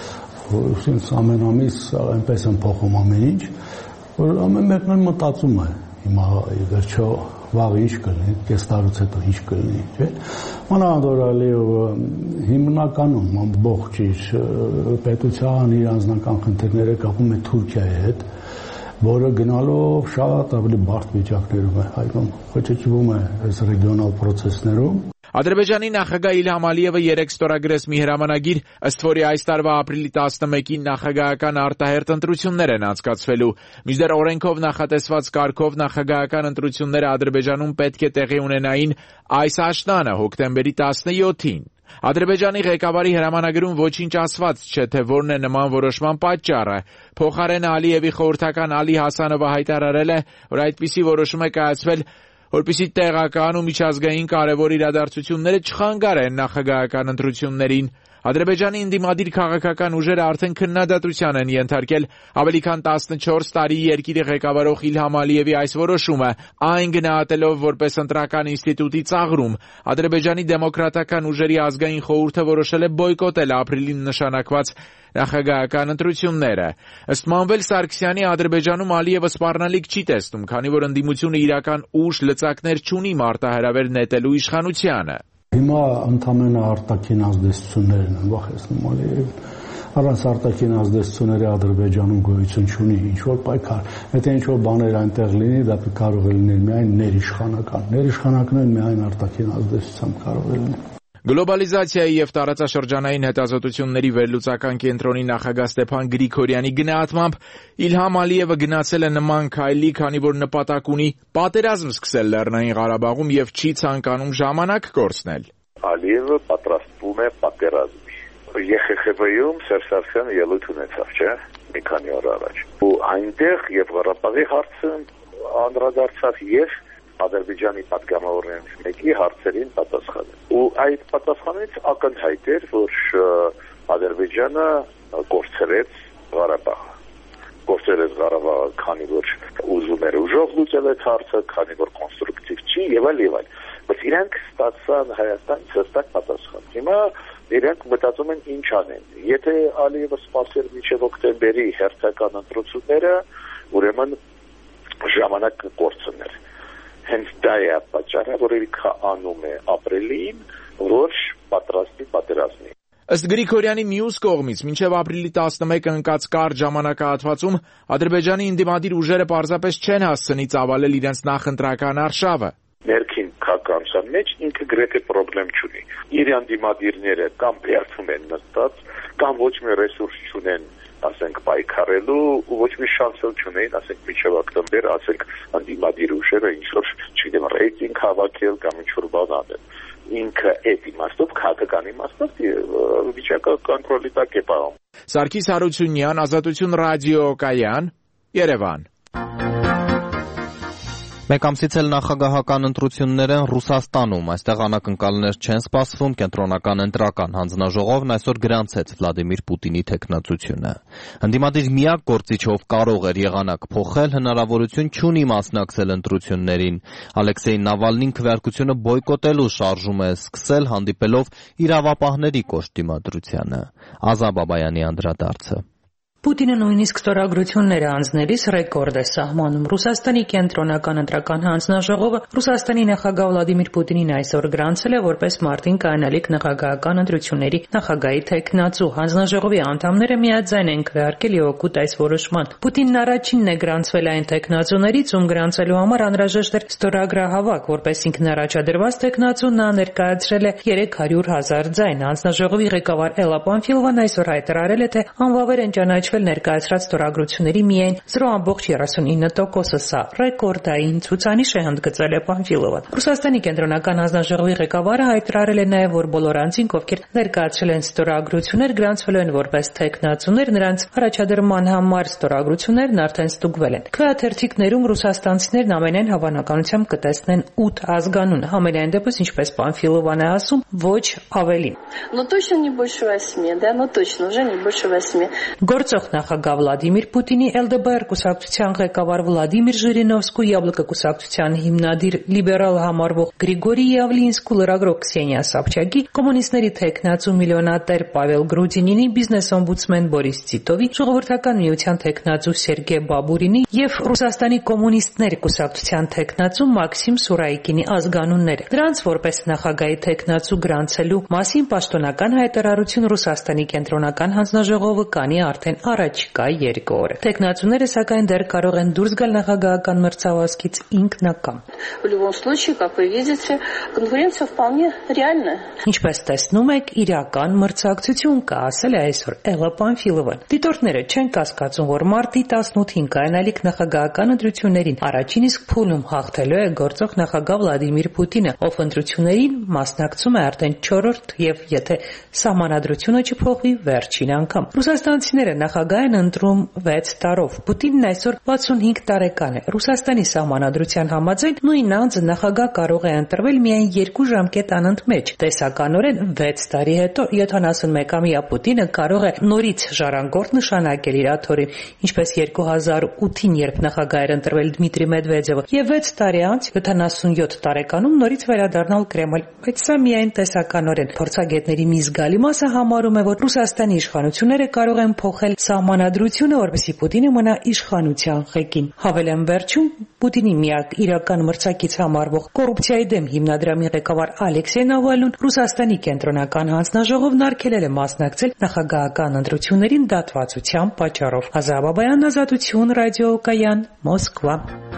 [SPEAKER 14] որ ամեն ամիս այնպես են փոխում ամեն ինչ, որ ամեն մեկն մտածում է հիմա վերջո վաղը ինչ կլինի, կես տարուց հետո ինչ կլինի, չէ՞։ Մանավանդ Ալիևը հիմնականում ամբողջ իր պետության իր անձնական խնդիրները կապում է Թուրքիայի հետ, որը գնալով շատ ավելի բարդ վիճակներում է հայտնվում, խոչեցվում է այս ռեգիոնալ process-ներում։
[SPEAKER 12] Ադրբեջանի նախագահ Իլհամ Ալիևը երեկ ստորագրեց մի հրամանագիր, ըստ որի այս տարվա ապրիլի 11-ին նախագահական արտահերթ ընտրություններ են անցկացվելու։ Մինչդեռ օրենքով նախատեսված կարգով նախագահական ընտրությունները Ադրբեջանում պետք է տեղի ունենային այս աշնանը, հոկտեմբերի 17-ին։ Ադրբեջանի ղեկավարի հրամանագրում ոչինչ ասված չէ, թե որն է նման որոշման պատճառը։ Փոխարենը Ալիևի խորհրդական Ալի Հասանովը հայտարարել է, որ այդպիսի որոշում է կայացվել, որպեսզի տեղական ու միջազգային կարևոր իրադարձությունները չխանգարեն նախագահական ընտրություններին։ Ադրբեջանի ընդդիմադիր քաղաքական ուժերը արդեն քննադատության են ենթարկել ավելի քան 14 տարի երկիրը ղեկավարող Իլհամ Ալիևի այս որոշումը, այն գնահատելով որպես ընտրական ինստիտուտի ծաղրում։ Ադրբեջանի դեմոկրատական ուժերի ազգային խորհուրդը որոշել է բոյկոտել ապրիլին նշանակված նախագահական ընտրությունները։ Ըստ Մանվել Սարգսյանի, Ադրբեջանում Ալիևը սպառնալիք չի տեսնում, քանի որ ընդդիմությունը իրական ուժ լծակներ չունի մարտահրավեր նետելու իշխանությանը։
[SPEAKER 14] Հիմա ընդամենը արտաքին ազդեցություններն են վախեցնում Ալիևին։ Առանց արտաքին ազդեցությունների Ադրբեջանում գոյություն չունի ինչ-որ պայքար։ Եթե ինչ-որ բաներ այնտեղ լինի, դա կարող է լինել միայն ներիշխանական։ Ներիշխանականն միայն արտաքին ազդեցությամբ կարող է լինել։
[SPEAKER 12] Գլոբալիզացիայի եւ տարածաշրջանային հետազոտությունների վերլուծական կենտրոնի նախագահ Ստեփան Գրիգորյանի գնահատմամբ Իլհամ Ալիևը գնացել է նման քայլի, քանի որ նպատակ ունի պատերազմ սկսել Լեռնային Ղարաբաղում եւ չի ցանկանում ժամանակ կորցնել։
[SPEAKER 15] Ալիևը պատրաստվում է պատերազմի։ ԵԽԽՎ-ում Սերժ Սարգսյանը ելույթ ունեցավ, չէ՞, մի քանի օր առաջ։ Ու այնտեղ եւ Ղարաբաղի հարցը անդրադարձավ եւ Ադրբեջանի պատգամավորներից մեկի հարցերին պատասխանը։ Ու այդ պատասխանից ակնհայտ էր, որ Ադրբեջանը կորցրեց Ղարաբաղը։ Կորցրեց Ղարաբաղը, քանի որ ուզում էր ուժով լուծել այդ հարցը, քանի որ կոնստրուկտիվ չի եւ այլ եւ այլ։ Բայց իրանք ստացան Հայաստանից հստակ պատասխան։ Հիմա իրանք մտածում են ինչ անեն։ Եթե Ալիևը սպասեր մինչև հոկտեմբերի հերթական ընտրությունները, ուրեմն ժամանակ կկորցներ։ Հենց դա է պատճառը, որ ինքը անում է ապրիլին, որ պատրաստի պատերազմի։
[SPEAKER 12] Ըստ Գրիգորյանի մյուս կողմից, մինչև ապրիլի 11-ը ընկած կարճ ժամանակահատվածում Ադրբեջանի ընդդիմադիր ուժերը պարզապես չեն հասցնի ծավալել իրենց նախընտրական արշավը։
[SPEAKER 15] Ներքին քաղաքական մեջ ինքը գրեթե խնդրեմ չունի։ Իր ընդդիմադիրները կամ բերվում են նստած, կամ ոչ մի ռեսուրս չունեն, ասենք պայքարելու, ու ոչ մի շանս չունեն, ասենք մինչև օկտեմբեր, ասենք ընդդիմադիր ուժերը ինչ-որ, չգիտեմ, ռեյտինգ հավաքել կամ ինչ-որ բան անել։ Ինքը այդ իմաստով, քաղաքական իմաստով վիճակը կոնտրոլի տակ է պահում։
[SPEAKER 12] Սարգիս Հարությունյան, Ազատություն ռադիոկայան, Երևան։
[SPEAKER 1] Մեկ ամսից էլ նախագահական ընտրություններ են Ռուսաստանում, այստեղ անակնկալներ չեն սպասվում, կենտրոնական ընտրական հանձնաժողովն այսօր գրանցեց Վլադիմիր Պուտինի թեկնածությունը։ Ընդդիմադիր միակ գործիչը, ով կարող էր եղանակ փոխել, հնարավորություն չունի մասնակցել ընտրություններին։ Ալեքսեյ Նավալնին քվեարկությունը բոյկոտելու շարժում է սկսել, հանդիպելով իրավապահների կոշտ դիմադրությանը։ Ազա Բաբայանի անդրադարձը։
[SPEAKER 10] Պուտինը նույնիսկ ստորագրությունները անձնելիս ռեկորդ է սահմանում։ Ռուսաստանի կենտրոնական ընտրական հանձնաժողովը Ռուսաստանի նախագահ Վլադիմիր Պուտինին այսօր գրանցել է որպես մարտին կայանալիք նախագահական ընտրությունների նախագահի թեկնածու։ Հանձնաժողովի անդամները միաձայն են քվեարկել օգուտ այս որոշման։ Պուտինն առաջինն է գրանցվել այն թեկնածուներից, ում գրանցելու համար անհրաժեշտ էր ստորագրահավաք, որպես ինքն առաջադրված թեկնածու նա ներկայացրել է 300,000 ձայն։ Հանձնաժողովի ղեկավար Էլա Պանֆիլովան այսօր հայտարարել է, թե անվավեր են ճանաչվել ներկայացրած ստորագրությունների միայն 0.39%-ը, սա ռեկորդային ցուցանիշ է, ընդգծել է Պանֆիլովան։ Ռուսաստանի կենտրոնական հանձնաժողովի ղեկավարը հայտարարել է նաև, որ բոլոր անձինք, ովքեր ներկայացրել են ստորագրություններ, գրանցվել են որպես թեկնածուներ, նրանց առաջադրման համար ստորագրություններն արդեն ստուգվել են։ Քվեաթերթիկներում ռուսաստանցիներն ամենայն հավանականությամբ կտեսնեն 8 ազգանուն, համենայն դեպս, ինչպես Պանֆիլովան է ասում, ոչ ավելին։
[SPEAKER 4] Но точно не больше 8, да, но точно уже не больше 8.
[SPEAKER 10] Գործող նախագահ Վլադիմիր Պուտինի ԼԴԲ կուսակցության ղեկավար Վլադիմիր Ժիրինովսկու, Յաբլոկը կուսակցության հիմնադիր լիբերալ համարվող Գրիգորի Յավլինսկու, լրագրող Քսենիա Սաբչակի, կոմունիստների թեկնածու միլիոնատեր Պավել Գրուդինինի, բիզնես օմբուդսմեն Բորիս Տիտովի, Ժողովրդական միության թեկնածու Սերգեյ Բաբուրինի եւ Ռուսաստանի կոմունիստների կուսակցության թեկնածու Մաքսիմ Սուրայկինի ազգանունները։ Դրանց որպես նախագահի թեկնածու գրանցելու մասին պաշտոնական հայտարարություն Ռուսաստանի կենտրոնական հանձնաժողովը կանի արդեն առաջիկա 2 օրը։ Թեկնածուները սակայն դեռ կարող են դուրս գալ նախագահական մրցավազքից ինքնակամ։
[SPEAKER 4] В любом случае, как вы видите, конкуренция вполне реальная.
[SPEAKER 10] Ինչպես տեսնում եք, իրական մրցակցություն կա, ասել է այսօր Էլա Պանֆիլովան։ Դիտորդները չեն կասկածում, որ մարտի 18-ին կայանալիք նախագահական ընտրություններին առաջին իսկ փուլում հաղթելու է գործող նախագահ Վլադիմիր Պուտինը, ով ընտրություններին մասնակցում է արդեն 4-րդ եւ եթե սահմանադրությունը չփոխվի, վերջին անգամ։ Ռուսաստանցիները նախագահ են ընտրում 6 տարով։ Պուտինն այսօր 65 տարեկան է։ Ռուսաստանի սահմանադրության համաձայն նույն անձը նախագահ կարող է ընտրվել միայն 2 ժամկետ անընդմեջ։ Տեսականորեն 6 տարի հետո 71-ամյա Պուտինը կարող է նորից ժառանգորդ նշանակել իր աթոռին, ինչպես 2008-ին, երբ նախագահ էր ընտրվել Դմիտրի Մեդվեդևը, եւ 6 տարի անց 77 տարեկանում նորից վերադառնալ Կրեմլ։ Բայց սա միայն տեսականորեն։ Փորձագետների մի զգալի մասը համարում է, որ Ռուսաստանի իշխանությունները կարող են փոխել սահմանադրությունը, որպեսզի Պուտինը մնա իշխանության ղեկին։ Հավելեմ վերջում, Պուտինի միակ իրական մրցակից համարվող կոռուպցիայի դեմ հիմնադրամի ղեկավար Ալեքսեյ Նավալնին Ռուսաստանի կենտրոնական հանձնաժողովն արգելել է մասնակցել նախագահական ընտրություններին դատվածության պատճառով։ Ազա Բաբայան, Ազատություն, ռադիոկայան, Մոսկվա։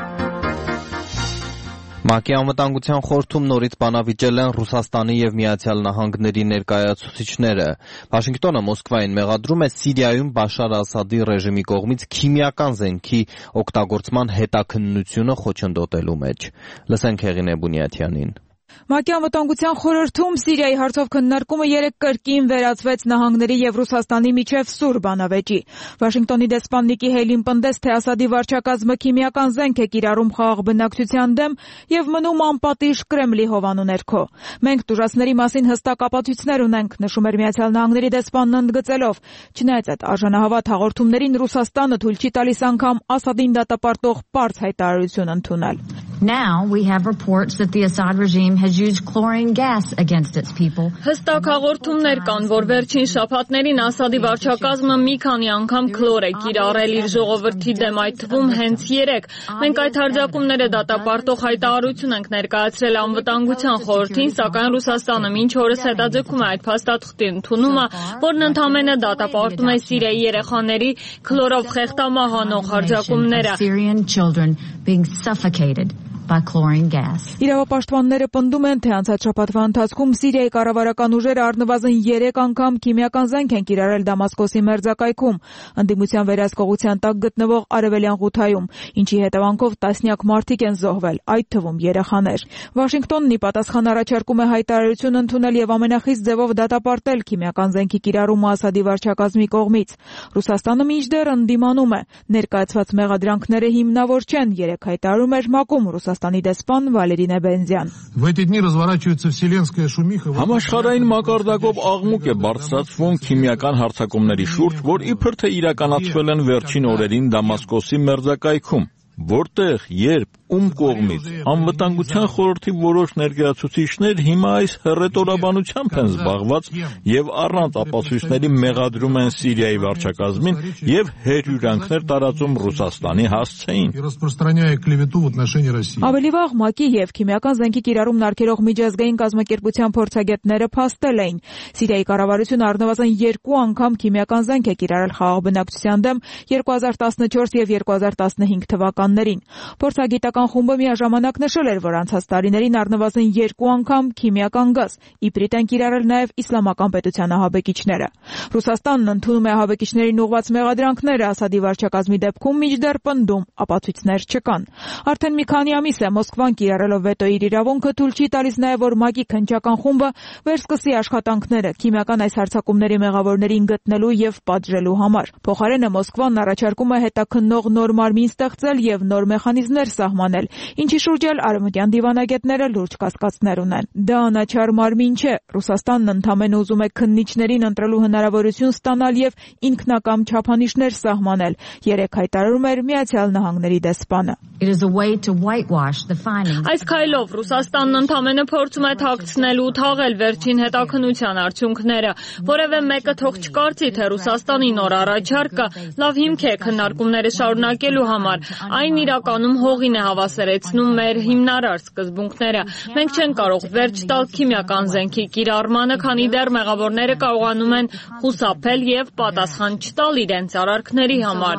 [SPEAKER 1] ՄԱԿ-ի անվտանգության խորհրդում նորից բանավիճել են Ռուսաստանի եւ Միացյալ Նահանգների ներկայացուցիչները։ Վաշինգտոնը Մոսկվային մեղադրում է Սիրիայում Բաշար Ասադի ռեժիմի կողմից քիմիական զենքի օգտագործման հետաքննությունը խոչընդոտելու մեջ։ Լսենք Հեղինե Բունյաթյանին։
[SPEAKER 16] ՄԱԿ-ի անվտանգության խորհրդում Սիրիայի հարցով քննարկումը 3 կրկին վերածվեց նահանգների եւ Ռուսաստանի միջև սուր բանավեճի։ Վաշինգտոնի դեսպան Նիկի Հեյլին պնդեց, թե Ասադի վարչակազմը քիմիական զենք է կիրառում խաղաղ բնակչության դեմ եւ մնում անպատիժ Կրեմլի հովանու ներքո։ Մենք տուժածների մասին հստակ ապացույցներ ունենք, նշում էր Միացյալ Նահանգների դեսպանն ընդգծելով, չնայած այդ արժանահավատ հաղորդումներին Ռուսաստանը թույլ չի տալիս անգամ Ասադին դատապարտող պարզ հայտարարություն ընդունել։
[SPEAKER 17] Now we have reports that the Assad regime has used chlorine gas against its people.
[SPEAKER 5] Հստակ հաղորդումներ կան, որ վերջին շաբաթներին Ասադի վարչակազմը մի քանի անգամ քլոր է կիրառել իր ժողովրդի դեմ, այդ թվում հենց 3։ Մենք այդ հարձակումները դատապարտող հայտարարություն ենք ներկայացրել անվտանգության խորհրդին, սակայն Ռուսաստանը մինչ օրս հետաձգում է այդ փաստաթղթի ընդունումը, որն ընդամենը դատապարտում է Սիրիայի երեխաների քլորով խեղդամահ անող հարձակումները։
[SPEAKER 17] Syrian children being suffocated by chlorine gas.
[SPEAKER 16] Իրավապաշտպանները պնդում են, թե անցած շաբաթվա ընթացքում Սիրիայի կառավարական ուժերը առնվազն 3 անգամ քիմիական զենք են կիրառել Դամասկոսի մերձակայքում, ընդդիմության վերահսկողության տակ գտնվող Արևելյան Ղութայում, ինչի հետևանքով տասնյակ մարդիկ են զոհվել, այդ թվում երեխաներ։ Վաշինգտոնն ի պատասխան առաջարկում է հայտարարություն ընդունել եւ ամենախիստ ձևով դատապարտել քիմիական զենքի կիրառումը Ասադի վարչակազմի կողմից։ Ռուսաստանը մինչդեռ ընդդիմանում է։ Ներկայացված մեղադրանքները հիմնավոր չեն, 3 հայտարարում էր ՄԱԿ-ում Ռուսաստանի դեսպան Վալերի Նեբենզյան։
[SPEAKER 18] Համաշխարհային մակարդակով աղմուկ է բարձրացվում քիմիական հարձակումների շուրջ, որ իբր թե իրականացվել են վերջին օրերին Դամասկոսի մերձակայքում։ Որտեղ, երբ, ում կողմից անվտանգության խորհրդի որոշ ներկայացուցիչներ հիմա այս հռետորաբանությամբ են զբաղված եւ առանց ապացույցների մեղադրում են Սիրիայի վարչակազմին եւ հերյուրանքներ տարածում Ռուսաստանի հասցեին։
[SPEAKER 16] Ավելի վաղ ՄԱԿ-ի եւ քիմիական զենքի կիրառումն արգելող միջազգային կազմակերպության փորձագետները փաստել էին Սիրիայի կառավարությունը առնվազն 2 անգամ քիմիական զենք է կիրառել խաղաղ բնակչության դեմ 2014 եւ 2015 թվականներին։ Փորձագիտական խումբը միաժամանակ նշել էր, որ անցած տարիներին առնվազն 2 անգամ քիմիական գազ իբրիտ են կիրառել նաև իսլամական պետության ահաբեկիչները։ Ռուսաստանն ընդունում է ահաբեկիչներին ուղղված մեղադրանքները Ասադի վարչակազմի դեպքում մինչդեռ պնդում ապացույցներ չկան։ Արդեն մի քանի ամիս է Մոսկվան կիրառելով վետոյի իր իրավունքը թույլ չի տալիս նաև որ ՄԱԿ-ի քննչական խումբը վերսկսի աշխատանքները քիմիական այս հարձակումների մեղավորներին գտնելու եւ պատժելու համար։ Փոխարենը Մոսկվան առաջարկում է հետաքննող նոր մարմին ստեղծել եւ նոր մեխանիզմներ սահմանել, ինչի շուրջ էլ արևմտյան դիվանագետները լուրջ կասկածներ ունեն։ Դա անաչառ մարմին չէ, Ռուսաստանն ընդամենը ուզում է քննիչներին ընտրելու հնարավորություն ստանալ եւ ինքնակամ չափանիշներ սահմանել, երեք հայտարարում էր Միացյալ Նահանգների դեսպանը։
[SPEAKER 5] Այս քայլով Ռուսաստանն ընդամենը փորձում է թաքցնել ու թաղել վերջին հետաքննության արդյունքները։ Որևէ մեկը թող չկարծի, թե Ռուսաստանի նոր առաջարկը լավ հիմք է քննարկումները շարունակելու համար։ Այն իրականում հողին է հավասարեցնում մեր հիմնարար սկզբունքները։ Մենք չենք կարող վերջ տալ քիմիական զենքի կիրառմանը, քանի դեռ մեղավորները կարողանում են խուսափել եւ պատասխան չտալ իրենց արարքների համար։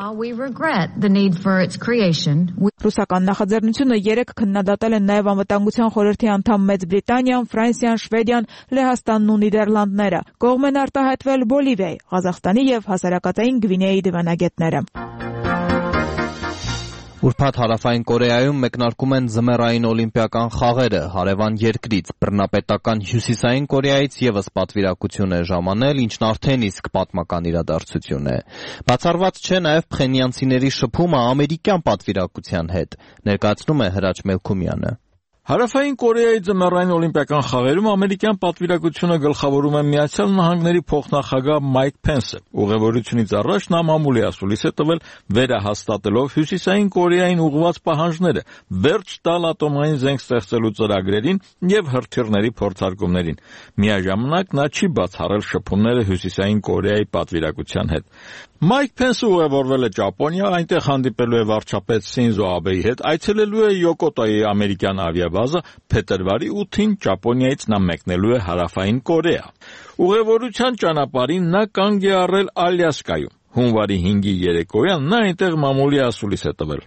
[SPEAKER 16] Ռուսական նախաձեռնությունը 3 քննադատել են նաև Անվտանգության խորհրդի անդամ Մեծ Բրիտանիան, Ֆրանսիան, Շվեդիան, Լեհաստանն ու Նիդերլանդները։ Կողմ են արտահայտվել Բոլիվիայի, Ղազախստանի եւ Հասարակածային Գվինեայի դիվանագետները։
[SPEAKER 1] Ուրբաթ Հարավային Կորեայում մեկնարկում են ձմեռային օլիմպիական խաղերը, հարևան երկրից բռնապետական Հյուսիսային Կորեայից եւս պատվիրակություն է ժամանել, ինչն արդեն իսկ պատմական իրադարձություն է։ Բացառված չէ նաեւ փխենյանցիների շփումը ամերիկյան պատվիրակության հետ, ներկայացնում է Հրաչ Մելքումյանը։
[SPEAKER 18] Հարավային Կորեայի ձմեռային օլիմպիական խաղերում ամերիկյան պատվիրակությունը գլխավորում է Միացյալ Նահանգների փոխնախագահ Մայք Փենսը։ Ուղևորությունից առաջ նա մամուլի ասուլիս է տվել վերահաստատելով Հյուսիսային Կորեային ուղղված պահանջները վերջ տալ ատոմային զենք ստեղծելու ծրագրերին եւ հրթիռների փորձարկումներին։ Միաժամանակ նա չի բացառել շփումները Հյուսիսային Կորեայի պատվիրակության հետ։ Մայք Փենսը ուղևորվել է Ճապոնիա, այնտեղ հանդիպելու է վարչապետ Սինզո Աբեի հետ, այցելելու է Յոկոտոյի ամերիկյան ավիաբազա, փետրվարի 8-ին Ճապոնիայից նա մեկնելու է Հարավային Կորեա։ Ուղևորության ճանապարհին նա կանգ է առել Ալյասկայում։ Հունվարի 5-ի երեկոյան նա այնտեղ մամուլի ասուլիս է տվել։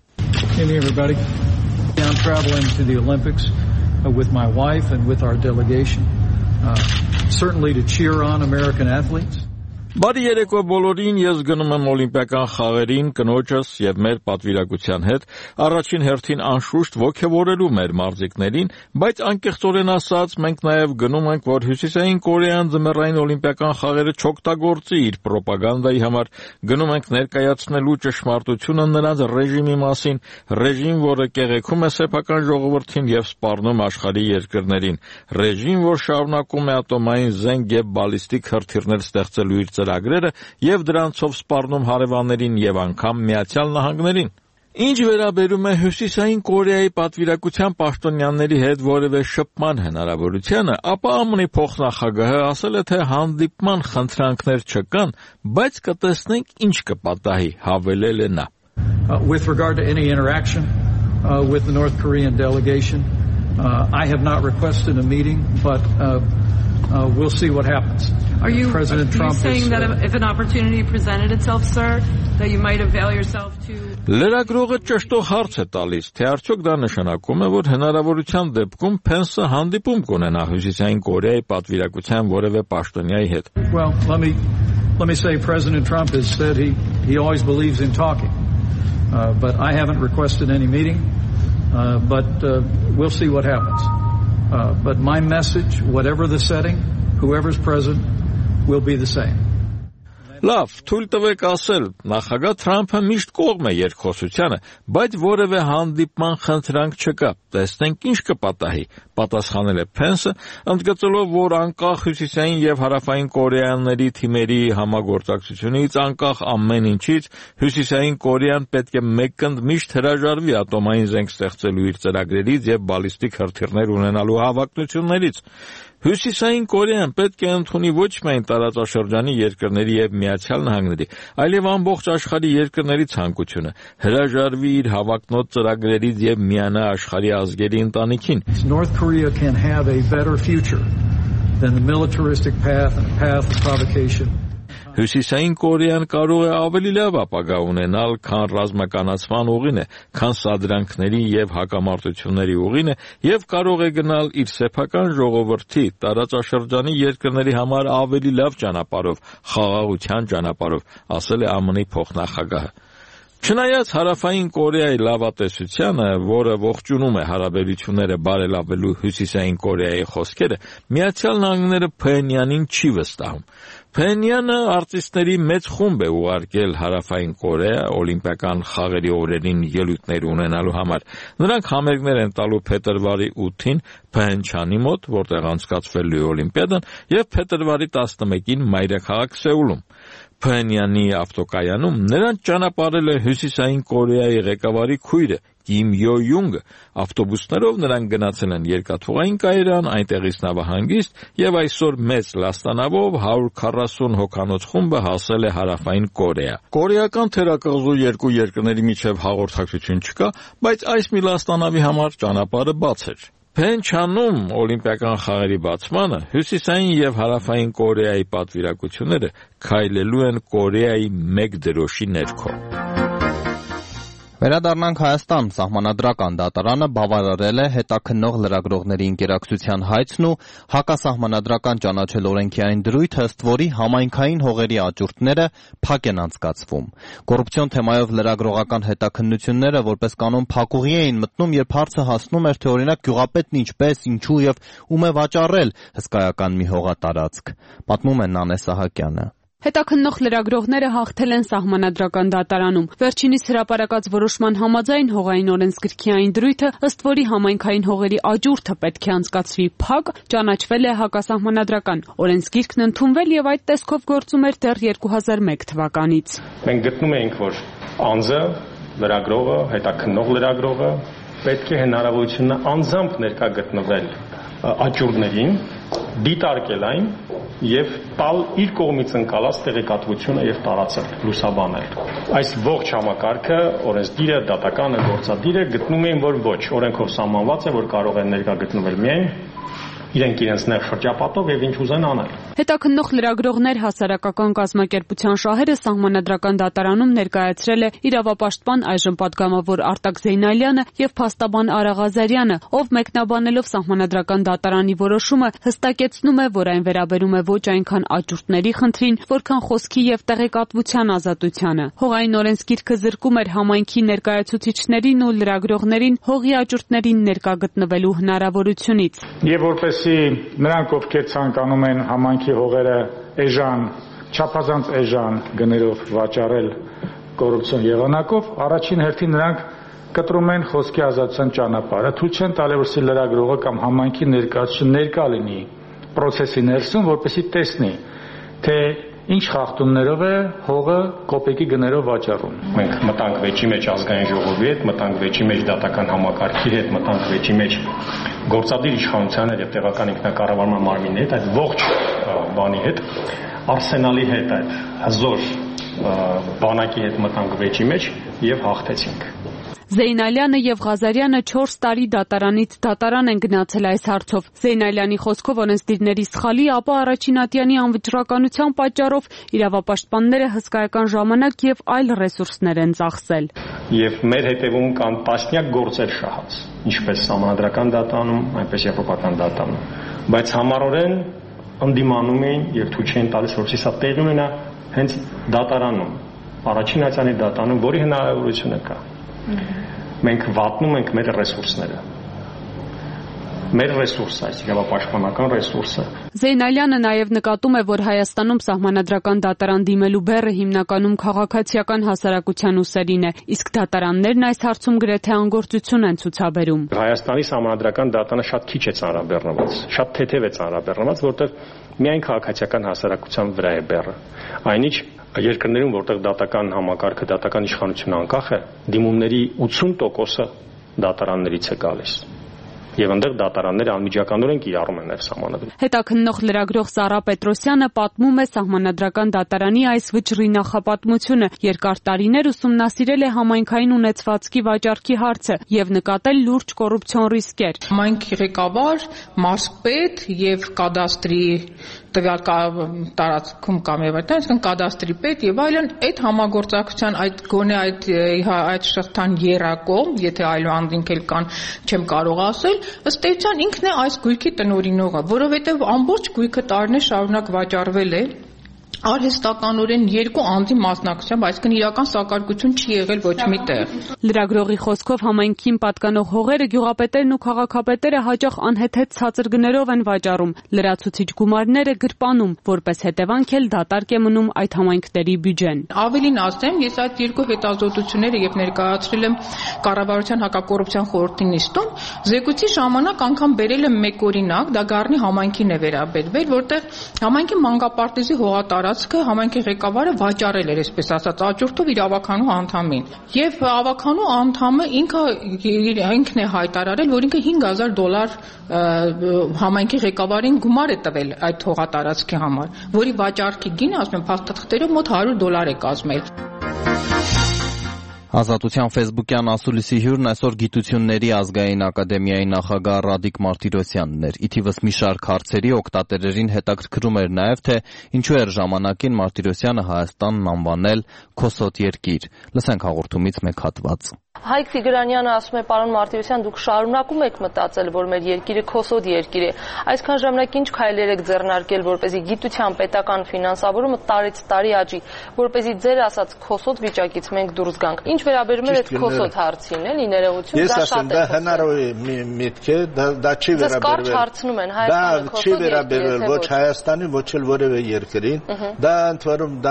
[SPEAKER 13] I'm traveling to the Olympics with my wife and with our delegation, certainly to cheer on American athletes.
[SPEAKER 18] Բարի երեկո բոլորին, ես գնում եմ օլիմպիական խաղերին կնոջս եւ մեր պատվիրակության հետ, առաջին հերթին անշուշտ ոգևորելու մեր մարզիկներին, բայց անկեղծորեն ասած մենք նաեւ գնում ենք, որ Հյուսիսային Կորեան ձմեռային օլիմպիական խաղերը չօգտագործի իր ռոպագանդայի համար, գնում ենք ներկայացնելու ճշմարտությունը նրանց ռեժիմի մասին, ռեժիմ, որը կեղեքում է սեփական ժողովրդին եւ սպառնում աշխարհի երկրներին, ռեժիմ, որ շարունակում է ատոմային զենք եւ բալիստիկ հրթիռներ ստեղծելու իր ծրագրերը եւ դրանցով սպառնում հարևաններին եւ անգամ Միացյալ Նահանգներին։ Ինչ վերաբերում է Հյուսիսային Կորեայի պատվիրակության պաշտոնյաների հետ որևէ շփման հնարավորությանը, ապա ԱՄՆ-ի փոխնախագահը ասել է, թե հանդիպման խնդրանքներ չկան, բայց կտեսնենք ինչ կպատահի, հավելել է նա։
[SPEAKER 13] With regard to any interaction with the North Korean delegation, I have not requested a meeting, but we'll see what happens.
[SPEAKER 19] Are you saying that if an opportunity presented itself, sir, that you might avail yourself to...
[SPEAKER 18] Լրագրողը ճշտող հարց է տալիս, թե արդյոք դա նշանակում է, որ հնարավորության դեպքում Փենսը հանդիպում կունենա Հյուսիսային Կորեայի պատվիրակության որևէ պաշտոնյայի հետ։
[SPEAKER 13] Well, let me say President Trump has said he always believes in talking. But I haven't requested any meeting. But we'll see what happens. But my message, whatever the setting, whoever's present, will be the same.
[SPEAKER 18] Լավ, թույլ տվեք ասել, նախագահ Թրամփը միշտ կողմ է երկխոսությանը, բայց որևէ հանդիպման խնդրանք չկա։ Տեսնենք ինչ կպատահի, պատասխանել է Փենսը, ընդգծելով, որ անկախ Հյուսիսային եւ Հարավային Կորեաների թիմերի համագործակցությունից, անկախ ամեն ինչից, Հյուսիսային Կորեան պետք է մեկընդ միշտ հրաժարվի ատոմային զենք ստեղծելու իր ծրագրերից եւ բալիստիկ հրթիռներ ունենալու հավակնություններից։ Հյուսիսային Կորեան պետք է ընդունի ոչ միայն տարածաշրջանի երկրների եւ Միացյալ Նահանգների, այլև ամբողջ աշխարհի երկրների ցանկությունը, հրաժարվի իր հավակնոտ ծրագրերից եւ միանա աշխարհի ազգերի ընտանիքին։
[SPEAKER 13] North Korea can have a better future than the militaristic path and path of provocation.
[SPEAKER 18] Հյուսիսային Կորեան կարող է ավելի լավ ապագա ունենալ, քան ռազմականացման ուղին է, քան սադրանքների եւ հակամարտությունների ուղին է եւ կարող է գնալ իր սեփական ժողովրդի տարածաշրջանի երկրների համար ավելի լավ ճանապարհով, խաղաղության ճանապարհով, ասել է ԱՄՆ-ի փոխնախագահը։ Չնայած Հարավային Կորեայի լավատեսությանը, որը ողջունում է հարաբերությունները բարելավելու Հյուսիսային Կորեայի խոսքերը, Միացյալ Նահանգները Փենյանին չի վստահում։ Փենյանը արտիստների մեծ խումբ է ուղարկել Հարավային Կորեա օլիմպիական խաղերի օրերին ելույթներ ունենալու համար։ Նրանք համերգներ են տալու փետրվարի 8-ին Փենչանի մոտ, որտեղ անցկացվելու է օլիմպիադան, եւ փետրվարի 11-ին մայրաքաղաք Սեուլում։ Փենյանի ավտոկայանում նրան ճանապարհել է Հյուսիսային Կորեայի ղեկավարի քույրը Կիմ Յո-յունգը, ավտոբուսներով նրանք գնացել են երկաթուղային կայարան, այնտեղից նավահանգիստ եւ այսօր մեծ լաստանավով 140 հոգանոց խումբը հասել է Հարավային Կորեա։ Կորեական թերակղզու երկու երկրների միջև հաղորդակցություն չկա, բայց այս մի լաստանավի համար ճանապարհը բաց էր։ Փենչանում օլիմպիական խաղերի բացմանը Հյուսիսային եւ Հարավային Կորեայի պատվիրակությունները քայլելու են Կորեայի մեկ դրոշի ներքո։
[SPEAKER 1] Վերադառնանք Հայաստան, Սահմանադրական դատարանը բավարարել է հետաքննող լրագրողների ինկերակցության հայցն ու հակասահմանադրական ճանաչել օրենքի այն դրույթը, ըստ որի համայնքային հողերի աճուրդները փակ են անցկացվում։ Կոռուպցիոն թեմայով լրագրողական հետաքննությունները որպես կանոն փակուղի էին մտնում, երբ հարցը հասնում էր, թե օրինակ գյուղապետն ինչպես, ինչու եւ ում է վաճառել հսկայական մի հողատարածք։ Պատմում է Նանե Սահակյանը։
[SPEAKER 20] Հետաքննող լրագրողները հաղթել են Սահմանադրական դատարանում։ Վերջինիս հրապարակած որոշման համաձայն հողային օրենսգրքի այն դրույթը, ըստ որի համայնքային հողերի աճուրդը պետք է անցկացվի փակ, ճանաչվել է հակասահմանադրական։ Օրենսգիրքն ընդունվել եւ այդ տեսքով գործում էր դեռ 2001 թվականից։
[SPEAKER 21] Մենք գտնում էինք, որ անձը, լրագրողը, հետաքննող լրագրողը պետք է հնարավորությունը անձամբ ներկա գտնվել աճուրդներին, դիտարկել այն եւ տալ իր կողմից ընկալած տեղեկատվությունը եւ տարածել, լուսաբանել։ Այս ողջ համակարգը օրենսդիրը, դատականը, գործադիրը գտնում էին, որ ոչ, օրենքով սահմանված է, որ կարող են ներկա գտնվել միայն իրենք իրենց նեղ շրջապատով եւ ինչ ուզեն անել։
[SPEAKER 20] Հետաքննող լրագրողներ հասարակական կազմակերպության շահերը Սահմանադրական դատարանում ներկայացրել է իրավապաշտպան այժմ պատգամավոր Արտակ Զեյնալյանը եւ փաստաբան Արա Ղազարյանը, ով մեկնաբանելով Սահմանադրական դատարանի որոշումը հստակեցնում է, որ այն վերաբերում է ոչ այնքան աճուրդների խնդրին, որքան խոսքի եւ տեղեկատվության ազատությանը։ Հողային օրենսգիրքը զրկում էր համայնքի ներկայացուցիչներին ու լրագրողներին հողի աճուրդներին ներկա գտնվելու հնարավորությունից։
[SPEAKER 22] Եվ որպես նրանք, ովքեր ցանկանում են համայնքի հողերը էժան, չափազանց էժան գներով վաճառել կոռուպցիոն եղանակով, առաջին հերթին նրանք կտրում են խոսքի ազատության ճանապարհը, թույլ չեն տալի, որ լրագրողը կամ համայնքի ներկայացուցիչը ներկա լինի process-ի ներսում, որպեսզի տեսնի, թե ինչ խախտումներով է հողը կոպեկի գներով վաճառում։
[SPEAKER 21] Մենք մտանք վեճի մեջ ազգային ժողովի հետ, մտանք վեճի մեջ դատական համակարգի հետ, մտանք վեճի մեջ գործադիր իշխանության հետ եւ տեղական ինքնակառավարման մարմինի հետ, այդ ողջ բանի հետ, արսենալի հետ, այդ հզոր բանակի հետ մտանք վեճի մեջ եւ հաղթեցինք։
[SPEAKER 20] Զեյնալյանը եւ Ղազարյանը 4 տարի դատարանից դատարան են գնացել այս հարցով։ Զեյնալյանի խոսքով օրենսդիրների սխալի, ապա Առաջինատյանի անվճռականության պատճառով իրավապաշտպանները հսկայական ժամանակ եւ այլ ռեսուրսներ են ծախսել։
[SPEAKER 21] Եվ մեր հետևում կան տասնյակ գործեր շահած, ինչպես Սահմանադրական դատարանում, այնպես եվրոպական դատարանում, բայց համառորեն ընդդիմանում էին եւ թույլ չէին տալիս, որպեսզի սա տեղի ունենա հենց դատարանում, Առաջինատյանի դատարանում, որի հնարավորությունը կա։ Մենք վատնում ենք մեր ռեսուրսները։ մեր ռեսուրսը, այսինքն պաշտպանական ռեսուրսը։
[SPEAKER 20] Զեյնալյանը նաև նկատում է, որ Հայաստանում սահմանադրական դատարան դիմելու բեռը հիմնականում քաղաքացիական հասարակության ուսերին է, իսկ դատարաններն այս հարցում գրեթե անգործություն են ցուցաբերում։
[SPEAKER 21] Հայաստանի սահմանադրական դատարանը շատ քիչ է ծանրաբեռնված, շատ թեթև է ծանրաբեռնված, որտեղ միայն քաղաքացիական հասարակության վրա է բեռը։ Այնինչ երկրներում, որտեղ դատական համակարգը, դատական իշխանությունը անկախ է, դիմումների 80%-ը դատարաններից է գալիս։ Եվ այնտեղ դատարանները անմիջականորեն կիրառում են նաև սահմանադրություն։
[SPEAKER 20] Հետաքննող լրագրող Սառա Պետրոսյանը պատմում է սահմանադրական դատարանի այս վճռի նախապատմությունը, երկար տարիներ ուսումնասիրել է համայնքային ունեցվածքի վաճառքի հարցը եւ նկատել լուրջ կոռուպցիոն ռիսկեր։
[SPEAKER 10] Համայնքի ղեկավար, մարզպետ եւ կադաստրի տվյալ տարածքում կամ եւ այդտեղ, այսինքն կադաստրի պետ եւ այլն, այդ համագործակցության այդ գոնե այդ շղթան երակողմ, եթե այլանդինք էլ կան, չեմ կարող ասել, ըստ էության ինքն է այս գույքի տնօրինողը, որովհետեւ ամբողջ գույքը տարիներ շարունակ վաճառվել է արհեստականորեն երկու անձի մասնակցությամբ, այսինքն իրական սակարկություն չի եղել ոչ մի տեղ։
[SPEAKER 20] Լրագրողի խոսքով համայնքին պատկանող հողերը գյուղապետերն ու քաղաքապետերը հաճախ անհեթեթ ցածր գներով են վաճառում, լրացուցիչ գումարները գրպանում, որպես հետևանք էլ դատարկ է մնում այդ համայնքների բյուջեն։
[SPEAKER 10] Ավելին ասեմ, ես այդ երկու հետազոտությունները երբ ներկայացրել եմ կառավարության հակակոռուպցիոն խորհրդի նիստում, զեկույցի ժամանակ անգամ բերել եմ մեկ օրինակ, դա Գառնի համայնքին է վերաբերվել, որտեղ համայնքի մանկապարտեզի հողատարածքը համայնքի ղեկավարը վաճառել էր, այսպես ասած, աճուրդով իր ավականու անդամին։ Եվ ավականու անդամը ինքն է հայտարարել, որ ինքը $5,000 համայնքի ղեկավարին գումար է տվել այդ հողատարածքի համար, որի վաճառքի գինը, ասում եմ, փաստաթղթերով մոտ $100 է կազմել։
[SPEAKER 1] Ազատության ֆեյսբուքյան ասուլիսի հյուրն այսօր Գիտությունների ազգային ակադեմիայի նախագահ Ռադիկ Մարտիրոսյանն էր։ Ի թիվս մի շարք հարցերի օգտատերերին հետաքրքրում էր նաև, թե ինչու էր ժամանակին Մարտիրոսյանը Հայաստանն անվանել «քոսոտ երկիր»։ Լսենք հաղորդումից մեկ հատված։
[SPEAKER 3] Հայկ Տիգրանյանը ասում է, պարոն Մարտիրոսյան, դուք շարունակում եք մտածել, որ մեր երկիրը քոսոտ երկիր է։ Այսքան ժամանակ ինչ քայլեր եք ձեռնարկել, որպեսզի գիտության պետական ֆինանսավորումը տարից տարի աճի, որպեսզի ձեր ասած քոսոտ վիճակից մենք դուրս գանք։ Ինչ վերաբերում է այդ քոսոտ հարցին, էլի ներողություն, դա շատ է։
[SPEAKER 7] Դա հնարավոր միտք է, դա չի վերաբերվել։
[SPEAKER 3] Հարցնում են Հայաստանը
[SPEAKER 7] քոսոտ չի վերաբերվել ոչ Հայաստանի, ոչ էլ որևէ երկրին։ Դա ընդ որում դա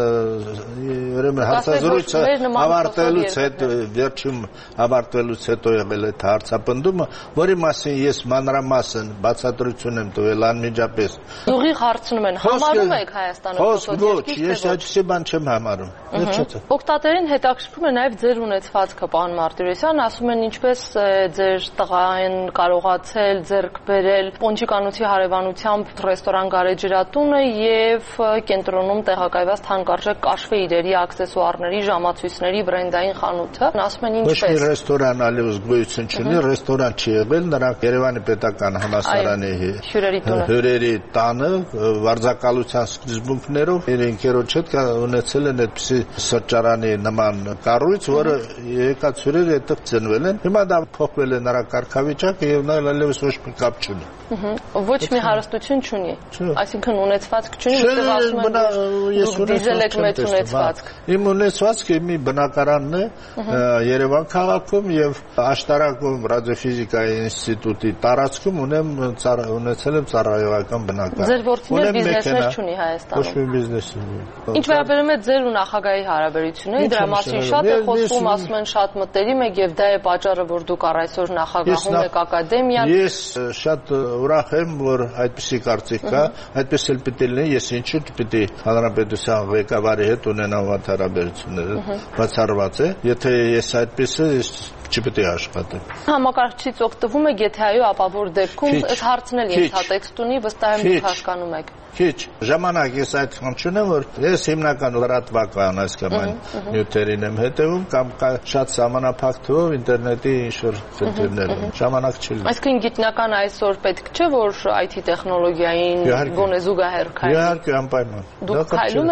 [SPEAKER 7] ուրեմն հարցազրույցը ավարտելուց հետո ավարտվելուց հետո եղել է հարցապնդումը, որի մասին ես մանրամասն բացատրություն եմ տվել անմիջապես։
[SPEAKER 3] Ուղիղ հարցնում են, համարում եք Հայաստանը քոսոտ երկիր,
[SPEAKER 7] ոչ, ես այդպիսի բան չեմ համարում։
[SPEAKER 3] Օգտատերին հետաքրքրում է նաև ձեր ունեցվածքը, պարոն Մարտիրոսյան, ասում են ինչպես ձեր տղային կարողացել ձեռք բերել Պոնչիկանոցի հարևանությամբ ռեստորան Գարեջրատունը եւ կենտրոնում տեղակայված թանկարժեք կաշվե իրերի, աքսեսուարների, ժամացույցների բրենդային խանութը։ Ասում են ինչպես։
[SPEAKER 7] Ոչ մի ռեստորան ալիուս գոյություն չունի, ռեստորան չի եղել, նրանք Երևանի պետական համալսարանի հյուրերի տանը վարձակալության սկզբունքներով իր ընկերոջ հետ ունեցել են այդպիսի սրճարանի նման կառույց, որը եկած հյուրերը այդտեղ ծնվել են։ Հիմա դա փոխվել է նրա կարգավիճակը եւ նա ալիուս ոչ մի կապ չունի։
[SPEAKER 3] Ոչ մի հարստություն չունի։ Այսինքն ունեցվածք չունի, որտեղ ասում են դուք դիզել եք մեծ ունեցվածք։
[SPEAKER 7] Իմ ունեցվածքը մի բնակարանն է Երևան քաղաքում եւ աշտարակում ռադիոֆիզիկայի ինստիտուտի տարածքում ունեցել եմ ծառայողական բնակարան։
[SPEAKER 3] Ձեր որդին բիզնեսներ չունի Հայաստանում։
[SPEAKER 7] Ոչ մի բիզնես չունի։
[SPEAKER 3] Ինչ վերաբերում է ձեր ու նախագահի հարաբերություններին, դրա մասին շատ է խոսվում, ասում են շատ մտերիմ եք եւ դա է պատճառը, որ դուք առ այսօր նախագահում եք ակադեմիան։
[SPEAKER 7] Ես շատ ուրախ եմ, որ այդպիսի կարծիք կա, այդպես էլ պիտի լինի, ես ինչու՞ պիտի հանրապետության ղեկավարի հետ ունենամ հարաբերություններ, բացառված է, եթե ես այդպես չպետք է աշխատեմ։
[SPEAKER 3] Համակարգչից օգտվում եք, եթե այո, ապա որ դեպքում այս հարցն էլ ենթատեքստ ունի, վստահ եմ դուք հասկանում եք։
[SPEAKER 7] Քիչ ժամանակ ես այդքան չունեմ, որ ես հիմնական լրատվական այսքան նյութերին եմ հետևում կամ շատ սահմանափակ թվով ինտերնետի ինչ-որ խնդիրներ եմ։ Ժամանակ չի։
[SPEAKER 3] Այսինքն գիտնական այսօր պետք չէ, որ IT տեխնոլոգիային գոնե զուգահեռ քայլի։
[SPEAKER 7] Իհարկե անպայման։
[SPEAKER 3] Դուք քայլում եք։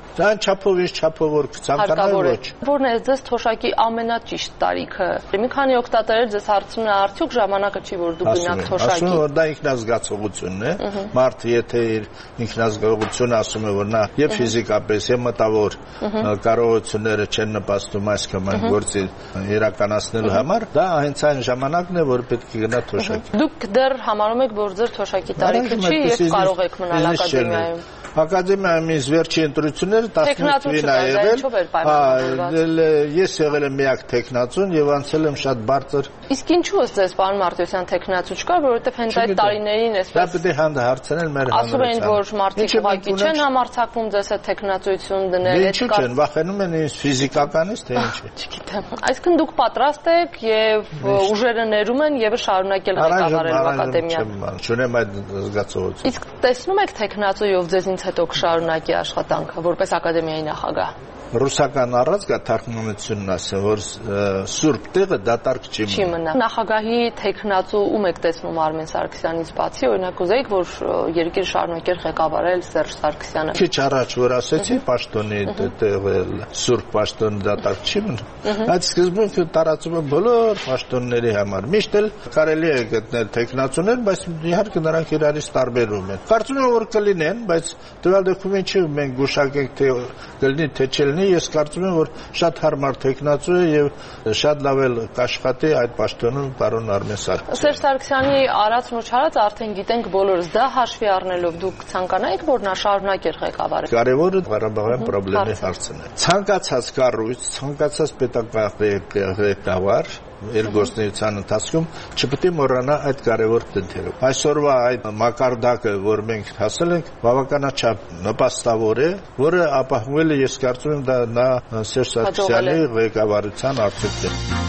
[SPEAKER 7] Դա չափով ինչ չափով որ ցանկանալ ոչ։
[SPEAKER 3] Որն է ձեզ թոշակի ամենաճիշտ տարիքը։ Մի քանի օգտատերեր ձեզ հարցնում են արդյոք ժամանակը չի որ դու գնաք թոշակի։
[SPEAKER 7] Ասում որ դա ինքնազգացողությունն է։ Մարդը եթե իր ինքնազգացողությունը ասում է որ նա եւ ֆիզիկապես եւ մտավոր կարողությունները չեն նպաստում այս կամ այն գործի իրականացնելու համար, դա հենց այն ժամանակն է որ պետք է գնա թոշակի։
[SPEAKER 3] Դուք դեռ համարում եք որ ձեր թոշակի տարիքը չի եւ կարող եք մնալ ակադեմիայում։
[SPEAKER 7] Ակադեմիայում ինձ վերջի ընտրությունները 11 թվին ա եղել։ Ես եղել եմ միակ տեխնացուն եւ անցել եմ շատ բարձր։
[SPEAKER 3] Իսկ ինչու ըստ ձեզ պարոն Մարտիրոսյան տեխնացու չկար, որովհետեւ հենց այդ տարիներին էսպես։
[SPEAKER 7] Դա պետք է հարցնել մեր հանրությանը։
[SPEAKER 3] Ասում էին որ մարդիկ ուղղակի չեն համարձակվում ձեզ այդ տեխնացություն դնել։
[SPEAKER 7] Ինչու՞ չեն, վախենում են ինձ ֆիզիկականից թե ինչ է։
[SPEAKER 3] Չգիտեմ։ Այսինքն դուք պատրաստ եք եւ ուժերը ներում են եւ շարունակել ղեկավարել ակադեմիան։
[SPEAKER 7] Չունեմ այդ զգացողությունը։
[SPEAKER 3] Իսկ տեսնում եք տեխնացուով ձեզ հետո կշարունակի աշխատանքը որպես ակադեմիայի նախագահ։
[SPEAKER 7] Ռուսական առածգա թարգմանությունն ասեմ, որ սուրբ տեղը դատարկ չի
[SPEAKER 3] մնա։ Նախագահի տեխնացու ում եք տեսնում Արմեն Սարգսյանից բացի, օրինակ ուզեիք, որ երկիրը շարունակեր ղեկավարել Սերժ Սարգսյանը։
[SPEAKER 7] Քիչ առաջ որ ասեցի պաշտոնի տեղը սուրբ պաշտոնը դատարկ չի մնա։ Այդ սկզբունքը տարածում է բոլոր պաշտոնների համար։ Միշտ էլ կարելի է գտնել տեխնացուներ, բայց իհարկե նրանք իրարից տարբերվում են։ Կարծում եմ որ կլինեն, բայց տվյալ դեպքում ինչի մենք գուշակենք թե կլինի թե չլինի, ես կարծում եմ որ շատ հարմար տեխնացու է եւ շատ լավ էլ կաշխատի այդ պաշտոնում պարոն Արմեն Սարգսյանը։
[SPEAKER 3] Սերժ Սարգսյանի արածն ու չարածը արդեն գիտենք բոլորս, դա հաշվի առնելով դուք ցանկանայիք որ նա շարունակեր ղեկավարել։
[SPEAKER 7] Կարևորը Ղարաբաղյան խնդրի հարցն է։ Ցանկացած կառույց, ցանկացած պետական ղեկավար երկրորդ ընթացքում չպետք է մոռանա այդ կարևոր դեպքերը։ Այսօրվա այդ մակարդակը, որ մենք հասել ենք, բավականաչափ նպաստավոր է, որը ապահովել է, ես կարծում եմ, դա նա Սերժ Սարգսյանի ղեկավարության արդյունքն է։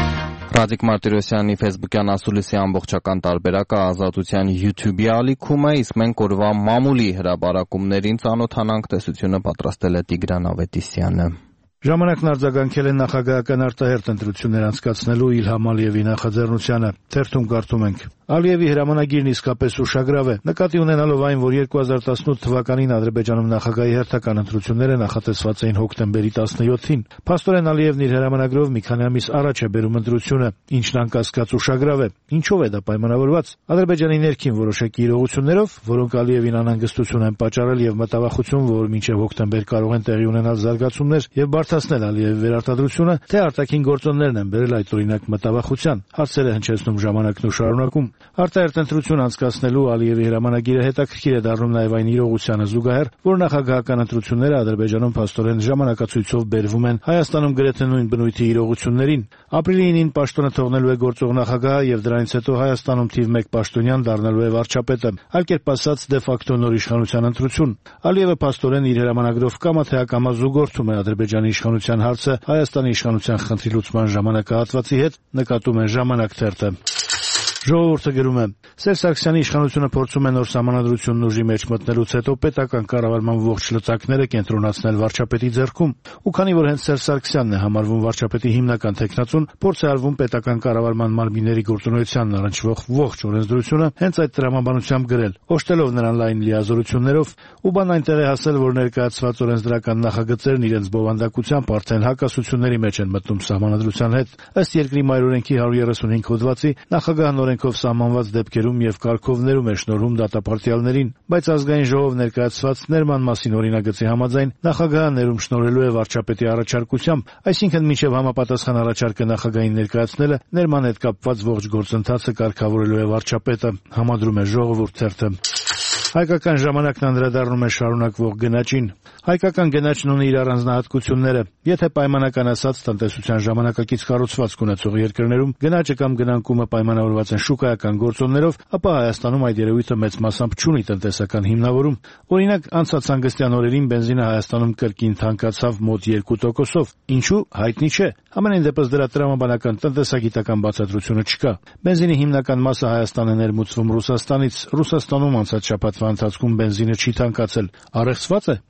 [SPEAKER 1] Ռադիկ Մարտիրոսյանի Facebook-յան ասուլիսի ամբողջական տարբերակը Ազատության YouTube-ի ալիքում է, իսկ մենք օրվա մամուլի հրապարակումներին ծանոթանանք, տեսությունը պատրաստել է Տիգրան Ավետիսյանը։
[SPEAKER 22] Ժամանակն արձագանքել են նախագահական արտահերթ ընտրություններ անցկացնելու Իլհամ Ալիևի նախաձեռնությանը։ Թերթում կարդում ենք. Ալիևի հրամանագիրն իսկապես ուշագրավ է։ Նկատի ունենալով այն, որ 2018 թվականին Ադրբեջանում նախագահի հերթական ընտրությունները նախատեսված էին հոկտեմբերի 17-ին։ Փաստորեն Ալիևն իր հրամանագրով մի քանի ամիս առաջ է բերում ընտրությունը, ինչն անկասկած ուշագրավ է։ Ինչով է դա պայմանավորված։ Ադրբեջանի ներքին որոշակի իրողություններով, որոնք Ալիևին անհանգստություն են պատճառել եւ մտավախություն, որ մինչեւ հոկտեմբեր կարող են տեղի ունենալ զարգացումներ եւ բարձրացնել Ալիևի վերարտադրությունը, թե արտաքին գործոններն են բերել այդ օրինակ մտավախության։ Հարցերը հնչեցնում ժամանակն ու շարունակում։ Արտահերթ ընտրություն անցկացնելու Ալիևի հրամանագիրը հետաքրքիր է դառնում նաև այն իրողությանը զուգահեռ, որ նախագահական ընտրությունները Ադրբեջանում փաստորեն ժամանակացույցով բերվում են Հայաստանում գրեթե նույն բնույթի իրողություններին։ Ապրիլի 9-ին պաշտոնը թողնելու է գործող նախագահը եւ դրանից հետո Հայաստանում թիվ 1 պաշտոնյան դառնալու է վարչապետը։ Այլ կերպ ասած, դե ֆակտո նոր իշխանության ընտրություն։ Ալիևը փաստորեն իր հրամանագրով կամա թե ակամա զուգորդում է Ադրբեջանի իշխանության հարցը Հայաստանի իշխանության խնդրի լուծման ժամանակահատվածի հետ, նկատում է Ժամանակ թերթը։ Ժողովուրդը գրում է. Սերժ Սարգսյանի իշխանությունը փորձում է նոր սահմանադրությունն ուժի մեջ մտնելուց հետո պետական կառավարման ողջ լծակները կենտրոնացնել վարչապետի ձեռքում։ Ու քանի որ հենց Սերժ Սարգսյանն է համարվում վարչապետի հիմնական տեխնացուն, փորձ է արվում պետական կառավարման մարմինների գործունեությանն առնչվող ողջ օրենսդրությունը հենց այդ տրամաբանությամբ գրել, օժտելով նրան լայն լիազորություններով, ու բան այնտեղ է հասել, որ ներկայացված օրենսդրական նախագծերն իրենց բովանդակությամբ արդեն հակասությունների մեջ են մտնում սահմանադրության հետ։ Ըստ երկրի մայրօրենքի 135 հոդվածի նախագահն օրենքով սահմանված դեպքերում եւ կարգովներում է շնորհում դատապարտյալներին, բայց ազգային ժողով ներկայացված ներման մասին օրինագծի համաձայն նախագահը ներում շնորհելու է վարչապետի առաջարկությամբ, այսինքն մինչեւ համապատասխան առաջարկը նախագահին ներկայացնելը ներման հետ կապված ողջ գործընթացը կարգավորելու է վարչապետը, համադրում է Ժողովուրդ թերթը։ Հայկական ժամանակն անդրադառնում է շարունակվող գնաճին։ Հայկական գնաճն ունի իր առանձնահատկությունները։ Եթե պայմանական ասած տնտեսության ժամանակակից կառուցվածք ունեցող երկրներում գնաճը կամ գնանկումը պայմանավորված են շուկայական գործոններով, ապա Հայաստանում այդ երևույթը մեծ մասամբ չունի տնտեսական հիմնավորում։ Օրինակ, անցած հանգստյան օրերին բենզինը Հայաստանում կրկին թանկացավ մոտ 2%-ով։ Ինչու՞, հայտնի չէ։ Ամենայն դեպս դրա տրամաբանական տնտեսագիտական բացատրությունը չկա։ Բենզինի հիմնական մասը Հայաստան է ներմուծվում Ռուսաստանից։ Ռուսաստանում անցած շաբաթվա ընթացքում բենզինը չի թանկացել։ Առեղծված է։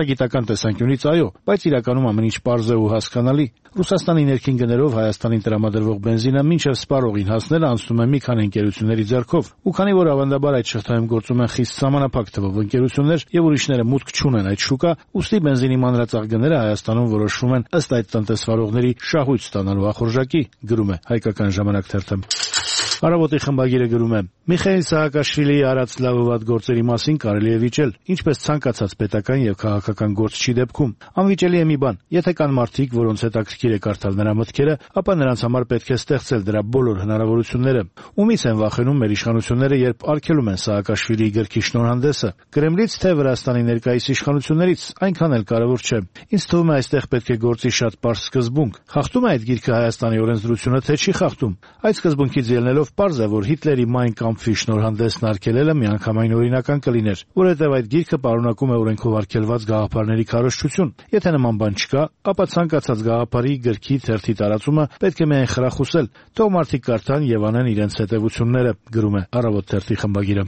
[SPEAKER 14] Ճարտագիտական տեսանկյունից այո, բայց իրականում ամեն ինչ պարզ է ու հասկանալի։ Ռուսաստանի ներքին գներով Հայաստանին տրամադրվող բենզինը մինչև սպառողին հասնելը անցնում է մի քանի ընկերությունների ձեռքով, ու քանի որ ավանդաբար այդ շղթայում գործում են խիստ սահմանափակ թվով ընկերություններ եւ ուրիշները մուտք չունեն այդ շուկա, ուստի բենզինի մանրածախ գները Հայաստանում որոշվում են ըստ այդ տնտեսվարողների շահույթ ստանալու ախորժակի, գրում է Հայկական ժամանակ թերթը։ Առավոտի խմբագիրը գրում է. Միխայիլ Սահակաշվիլիի արած լավ ու վատ գործերի մասին կարելի է վիճել, ինչպես ցանկացած պետական եւ քաղաքական գործչի դեպքում։ Անվիճելի է մի բան. եթե կան մարդիկ, որոնց հետաքրքիր է կարդալ նրա մտքերը, ապա նրանց համար պետք է ստեղծել դրա բոլոր հնարավորությունները։ Ումից են վախենում մեր իշխանությունները, երբ արգելում են Սահակաշվիլիի գրքի շնորհանդեսը։ Կրեմլից թե Վրաստանի ներկայիս իշխանություններից, այնքան էլ կարևոր չէ։ Ինձ թվում է այստեղ պետք է գործի շատ պարզ սկզբունք։ Խախտում է այդ գիրքը Հայաստանի օրենսդրությունը, թե չի խախտում։ Այդ սկզբունքից ելնելով պարզ է, որ Հիտլերի Մայն Կամփի շնորհանդեսն արգելելը միանգամայն օրինական կլիներ, որովհետև այդ գիրքը պարունակում է օրենքով արգելված գաղափարների քարոզչություն։ Եթե նման բան չկա, ապա ցանկացած գաղափարի, գրքի, թերթի տարածումը պետք է միայն խրախուսել, թող մարդիկ կարդան եւ անեն իրենց հետևությունները, գրում է Առավոտ թերթի խմբագիրը։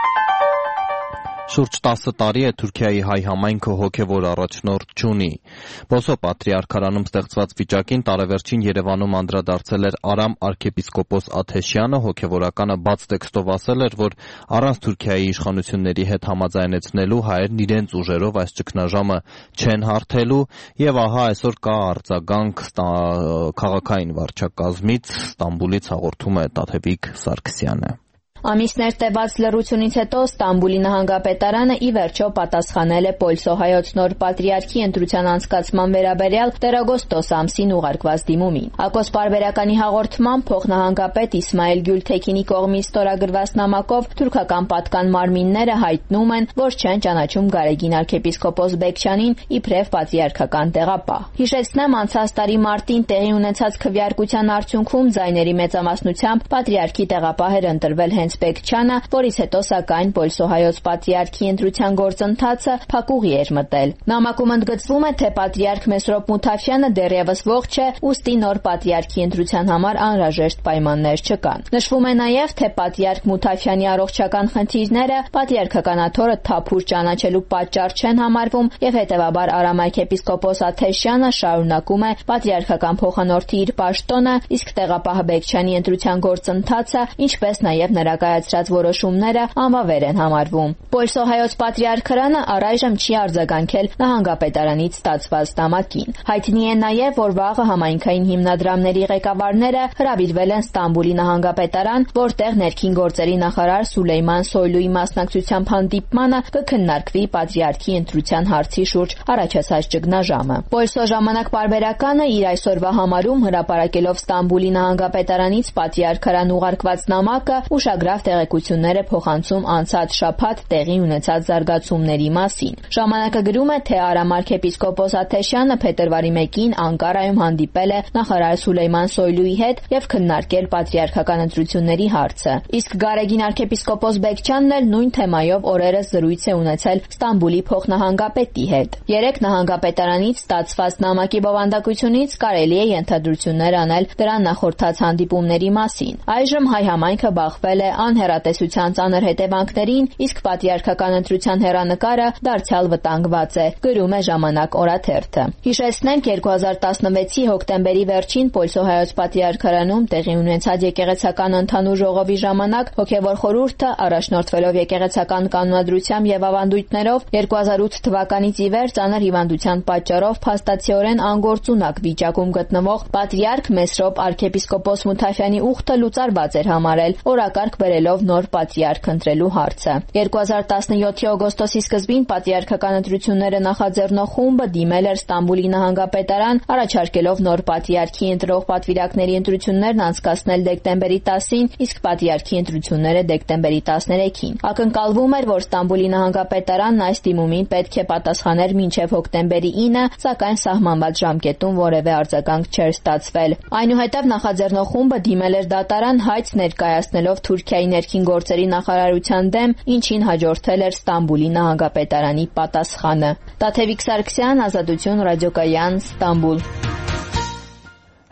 [SPEAKER 1] Շուրջ 10 տարի է Թուրքիայի հայ համայնքը հոգևոր առաջնորդ չունի։ Բոսո Պատրիարքարանում ստեղծված վիճակին տարեվերջին Երևանում անդրադարձել էր Արամ arczepiskopos Աթեշյանը, հոգևորականը բաց տեքստով ասել էր, որ առանց Թուրքիայի իշխանությունների հետ համաձայնեցնելու հայերն իրենց ուժերով այս ճգնաժամը չեն հարթելու, եւ ահա այսօր կա արձագանք քաղաքային վարչակազմից, Ստամբուլից հաղորդում է Տաթևիկ Սարգսյանը։
[SPEAKER 2] Ամիսներ տևած լռությունից հետո Ստամբուլի նահանգապետարանը ի վերջո պատասխանել է Պոլսո հայոց նոր պատրիարքի ընտրության անցկացման վերաբերյալ տեր-օգոստոս ամսին ուղարկված դիմումին։ Ակոս պարբերականի հաղորդմամբ փոխնահանգապետ Իսմայել Գյուլթեքինի կողմից ստորագրված նամակով թուրքական պատկան մարմինները հայտնում են, որ չեն ճանաչում Գարեգին arczepiskopos Բեկչյանին իբրև պատրիարքական տեղապահ։ Հիշեցնեմ, անցած տարի մարտին տեղի ունեցած քվեարկության արդյունքում ձայների մեծամասնությամբ պատրիարքի տեղապահ էր ընտրվել հենց Բեկչյանը, որից հետո սակայն Պոլսո հայոց պատրիարքի ընտրության գործընթացը փակուղի էր մտել։ Նամակում ընդգծվում է, թե պատրիարք Մեսրոպ Մութաֆյանը դեռևս ողջ է, ուստի նոր պատրիարքի ընտրության համար անհրաժեշտ պայմաններ չկան։ Նշվում է նաև, թե պատրիարք Մութաֆյանի առողջական խնդիրները պատրիարքականաթորը թափուր ճանաչելու պատճառ չեն համարվում եւ հետեւաբար Արամ arczepiskopos Աթեշյանը շարունակում է պատրիարքական փոխանորդի իր պաշտոնը, իսկ տեղապահ Բեկչյանի ընտրության գործընթացը, ինչպես նաև նրա կայացրած որոշումները անվավեր են համարվում։ Պոլսո հայոց պատրիարքարանը առայժմ չի արձագանքել նահանգապետարանից ստացված նամակին։ Հայտնի է նաև, որ վաղը համայնքային հիմնադրամների ղեկավարները հրավիրվել են Ստամբուլի նահանգապետարան, որտեղ ներքին գործերի նախարար Սուլեյման Սոյլուի մասնակցությամբ հանդիպմանը կքննարկվի պատրիարքի ընտրության հարցի շուրջ առաջացած ճգնաժամը։ Պոլսո ժամանակ պարբերականը իր այսօրվա համարում հրապարակելով Ստամբուլի նահանգապետարանից պատրիարքարան ուղարկված նամակը ուշագրավ տեղեկություններ է փոխանցում անցած շաբաթ տեղի ունեցած զարգացումների մասին։ Ժամանակը գրում է, թե Արամ arczepiskopos Աթեշյանը փետրվարի 1-ին Անկարայում հանդիպել է նախարար Սուլեյման Սոյլուի հետ եւ քննարկել պատրիարքական ընտրությունների հարցը։ Իսկ Գարեգին arczepiskopos Բեկչյանն էլ նույն թեմայով օրերս զրույց է ունեցել Ստամբուլի փոխնահանգապետի հետ։ Երեք նահանգապետարանից ստացված նամակի բովանդակությունից կարելի է ենթադրություններ անել դրան նախորդած հանդիպումների մասին։ Այժմ հայ համայնքը բախվել է անհեռատեսության ծանր հետևանքներին, իսկ պատրիարքական ընտրության հեռանկարը դարձյալ վտանգված է, գրում է Ժամանակ օրաթերթը։ Հիշեցնենք 2016-ի հոկտեմբերի վերջին Պոլսո հայոց պատրիարքարանում տեղի ունեցած եկեղեցական ընդհանուր ժողովի ժամանակ հոգևոր խորհուրդը առաջնորդվելով եկեղեցական կանոնադրությամբ եւ ավանդույթներով 2008 թվականից ի վեր ծանր հիվանդության պատճառով փաստացիորեն անգործունակ վիճակում գտնվող պատրիարք Մեսրոպ arczepiskopos Մութաֆյանի ուխտը լուծարված էր համարել, օրակարգ բերելով նոր պատրիարք ընտրելու հարցը։ 2017-ի օգոստոսի սկզբին պատրիարքական ընտրությունները նախաձեռնող խումբը դիմել էր Ստամբուլի նահանգապետարան, առաջարկելով նոր պատրիարքի ընտրող պատվիրակների ընտրություններն անցկացնել դեկտեմբերի 10-ին, իսկ պատրիարքի ընտրությունները դեկտեմբերի 13-ին։ Ակնկալվում էր, որ Ստամբուլի նահանգապետարանն այս դիմումին պետք է պատասխաներ մինչև հոկտեմբերի 9, սակայն սահմանված ժամկետում որևէ արձագանք չէր ստացվել։ Այնուհետև նախաձեռնող խումբը դիմել էր դատարան հայց ներկայացնելով Թուրքիայի ներքին գործերի նախարարության դեմ, ինչին հաջորդել էր Ստամբուլի նահանգապետարանի պատասխանը։ Տաթևիկ Սարգսյան, Ազատություն ռադիոկայան, Ստամբուլ։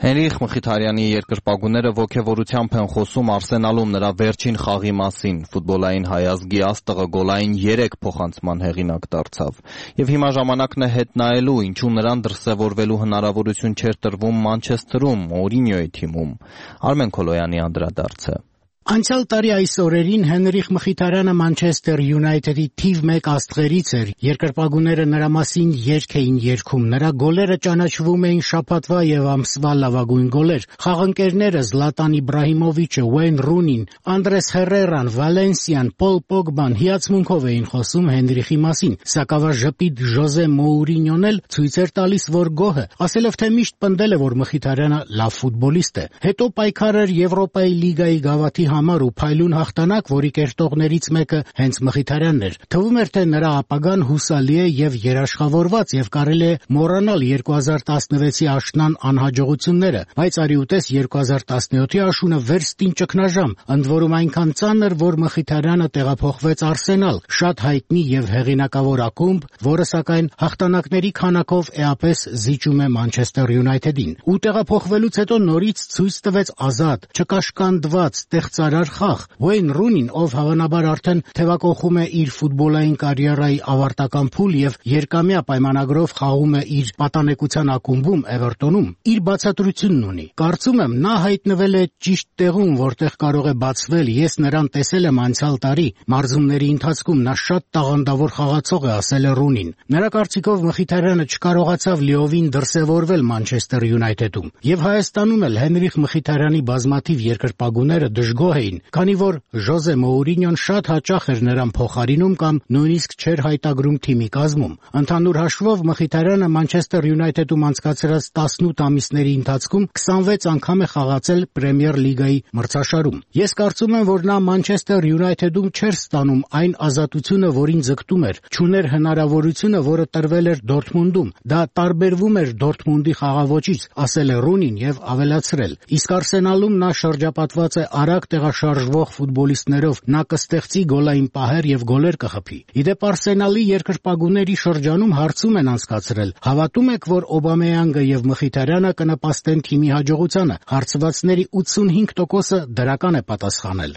[SPEAKER 1] Հենրիխ Մխիթարյանի երկրպագուները ոգևորությամբ են խոսում Արսենալում նրա վերջին խաղի մասին։ Ֆուտբոլային հայազգի աստղը գոլային 3 փոխանցման հեղինակ դարձավ։ Եվ հիմա ժամանակն է հետ նայելու, ինչու նրան դրսևորվելու հնարավորություն չէր տրվում Մանչեսթերում, Մորինյոյի թիմում։ Արմեն Քոլոյանի անդրադարձը։
[SPEAKER 8] Անցյալ տարի այս օրերին Հենրիխ Մխիթարյանը Մանչեսթեր Յունայթեդի թիվ 1 աստղերից էր, երկրպագուները նրա մասին երգ էին երգում, նրա գոլերը ճանաչվում էին շաբաթվա եւ ամսվա լավագույն գոլեր։ Խաղընկերները Զլատան Իբրահիմովիչը, Ուեյն Ռունին, Անդրես Հերերան, Վալենսիան, Պոլ Պոգբան հիացմունքով էին խոսում Հենրիխի մասին։ Սակավաժպիտ Ժոզե Մոուրինյոն էլ ցույց էր տալիս, որ գոհ է, ասելով թե միշտ պնդել է, որ Մխիթարյանը լավ ֆուտբոլիստ է։ Հետո պայքար էր Եվրոպայի լիգայի գավաթի համար ու փայլուն հաղթանակ, որի կերտողներից մեկը հենց Մխիթարյանն էր։ Թվում էր, թե նրա ապագան հուսալի է եւ երաշխավորված եւ կարելի է մոռանալ 2016-ի աշնան անհաջողությունները, բայց արի ուտես 2017-ի աշունը վերստին ճգնաժամ, ընդ որում այնքան ծանր, որ Մխիթարյանը տեղափոխվեց Արսենալ, շատ հայտնի եւ հեղինակավոր ակումբ, որը սակայն հաղթանակների քանակով էապես զիջում է Մանչեսթեր Յունայթեդին։ Ու տեղափոխվելուց հետո նորից ցույց տվեց ազատ, չկաշկանդված, ստեղծարար խաղ։ Ուեյն Ռունին, ով հավանաբար արդեն թևակողում է իր ֆուտբոլային կարիերայի ավարտական փուլ եւ երկամյա պայմանագրով խաղում է իր պատանեկության ակումբում Էվերտոնում, իր բացատրությունն ունի։ Կարծում եմ, նա հայտնվել է ճիշտ տեղում, որտեղ կարող է բացվել։ Ես նրան տեսել եմ անցյալ տարի մարզումների ընթացքում, նա շատ տաղանդավոր խաղացող է, ասել է Ռունին։ Նրա կարծիքով Մխիթարյանը չկարողացավ լիովին դրսևորվել Մանչեսթեր Յունայթեդում։ Եվ Հայաստանում էլ Հենրիխ Մխիթարյանի բազմաթիվ երկրպագուները դժգոհ էին, քանի որ Ժոզե Մոուրինյոն շատ հաճախ էր նրան փոխարինում կամ նույնիսկ չէր հայտագրում թիմի կազմում։ Ընդհանուր հաշվով Մխիթարյանը Մանչեսթեր Յունայթեդում անցկացրած 18 ամիսների ընթացքում 26 անգամ է խաղացել Պրեմիեր լիգայի մրցաշարում։ Ես կարծում եմ, որ նա Մանչեսթեր Յունայթեդում չէր ստանում այն ազատությունը, որին ձգտում էր, չուներ հնարավորությունը, որը տրվել էր Դորթմունդում։ Դա տարբերվում էր Դորթմունդի խաղաոճից, ասել է Ռունին եւ ավելացրել։ Իսկ Արսենալում նա շրջապատված է արագ տեղաշարժվող ֆուտբոլիստներով, նա կստեղծի գոլային պահեր եւ գոլեր կխփի։ Իդեպ Արսենալի երկրպագուների շրջանում հարցում են անցկացրել. հավատում եք, որ Օբամեյանգը եւ Մխիթարյանը կնպաստեն թիմի հաջողությանը։ Հարցվածների 85%-ը դրական է պատասխանել։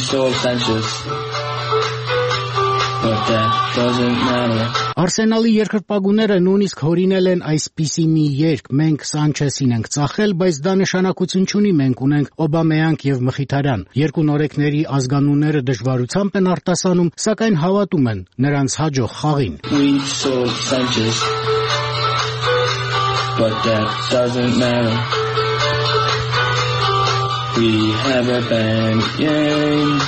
[SPEAKER 8] Արսենալի երկրպագուները նույնիսկ հորինել են այսպիսի մի երգ. մենք Սանչեսին ենք ծախել, բայց դա նշանակություն չունի, մենք ունենք Օբամեյանգ եւ Մխիթարյան։ Երկու նորեկների ազգանունները դժվարությամբ են արտասանում, սակայն հավատում են նրանց հաջող խաղին։ But that doesn't matter. We have a band game.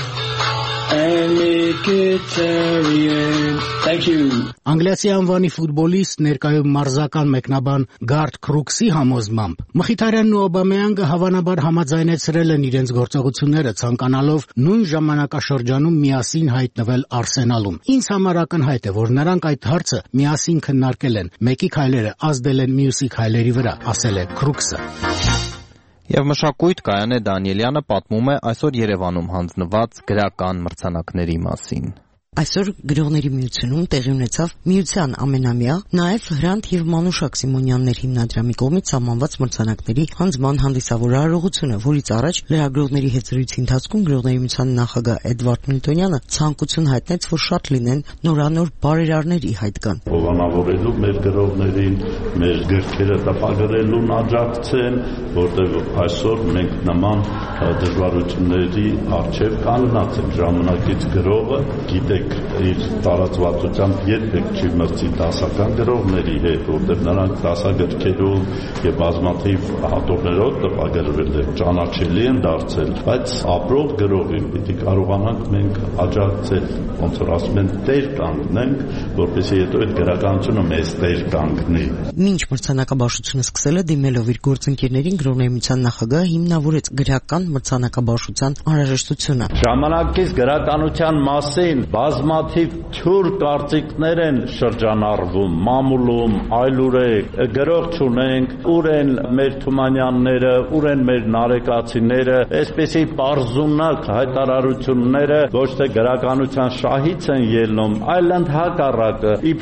[SPEAKER 8] Thank you. Անգլիացի անվանի ֆուտբոլիստ ներկայում մարզական մեկնաբան Գարթ Քրուքսի համոզմամբ Մխիթարյանն ու Օբամեյանգը հավանաբար համաձայնեցրել են իրենց գործողությունները, ցանկանալով նույն ժամանակաշրջանում միասին հայտնվել Արսենալում։ Ինձ համար ակնհայտ է, որ նրանք այդ հարցը միասին քննարկել են, մեկի քայլերը ազդել են մյուսի քայլերի վրա, ասել է Քրուքսը։ Եվ մշակույթ Կայանե Դանիելյանը պատմում է այսօր Երևանում հանձնված գրական մրցանակների մասին։
[SPEAKER 9] Այսօր գրողների միությունում տեղի ունեցավ միության ամենամյա, նաև Հրանտ եւ Մանուշակ Սիմոնյաններ հիմնադրամի կողմից սահմանված մրցանակների հանձնման հանդիսավոր արարողությունը, որից առաջ լրագրողների հետ զրույցի ընթացքում գրողների միության նախագահ Էդվարդ Միլտոնյանը ցանկություն հայտնեց, որ շատ լինեն նորանոր բարերարներ ի հայտ գան։
[SPEAKER 23] Հովանավորելու մեր գրողներին, մեր գրքերը տպագրելուն աջակցեն, որտեղ այսօր մենք նման դժվարությունների առջև կանգնած ենք։ Ժամանակից գրողը գիտե իր տարածվածությամբ երբեք չի մրցի դասական գրողների հետ, որտեղ նրանք դասագրքերով եւ բազմաթիվ հատորներով տպագրվել են, ճանաչելի են դարձել, բայց ապրող գրողին պիտի կարողանանք մենք աջակցել, ոնց որ ասում են, տեր կանգնենք, որպեսզի հետո այդ գրականությունը մեզ տեր կանգնի։
[SPEAKER 9] Մինչ մրցանակաբաշխությունը սկսել է, դիմելով իր գործընկերներին, գրողների միության նախագահը հիմնավորեց գրական մրցանակաբաշխության անհրաժեշտությունը։
[SPEAKER 23] Ժամանակից գրականության մասին բազմաթիվ թյուր կարծիքներ են շրջանառվում, մամուլում, այլուրեք, գրող չունենք, ուր են մեր Թումանյանները, ուր են մեր Նարեկացիները, այսպեսի պարզունակ հայտարարությունները ոչ թե գրականության շահից են ելնում, այլ ընդհակառակը, իբրև թե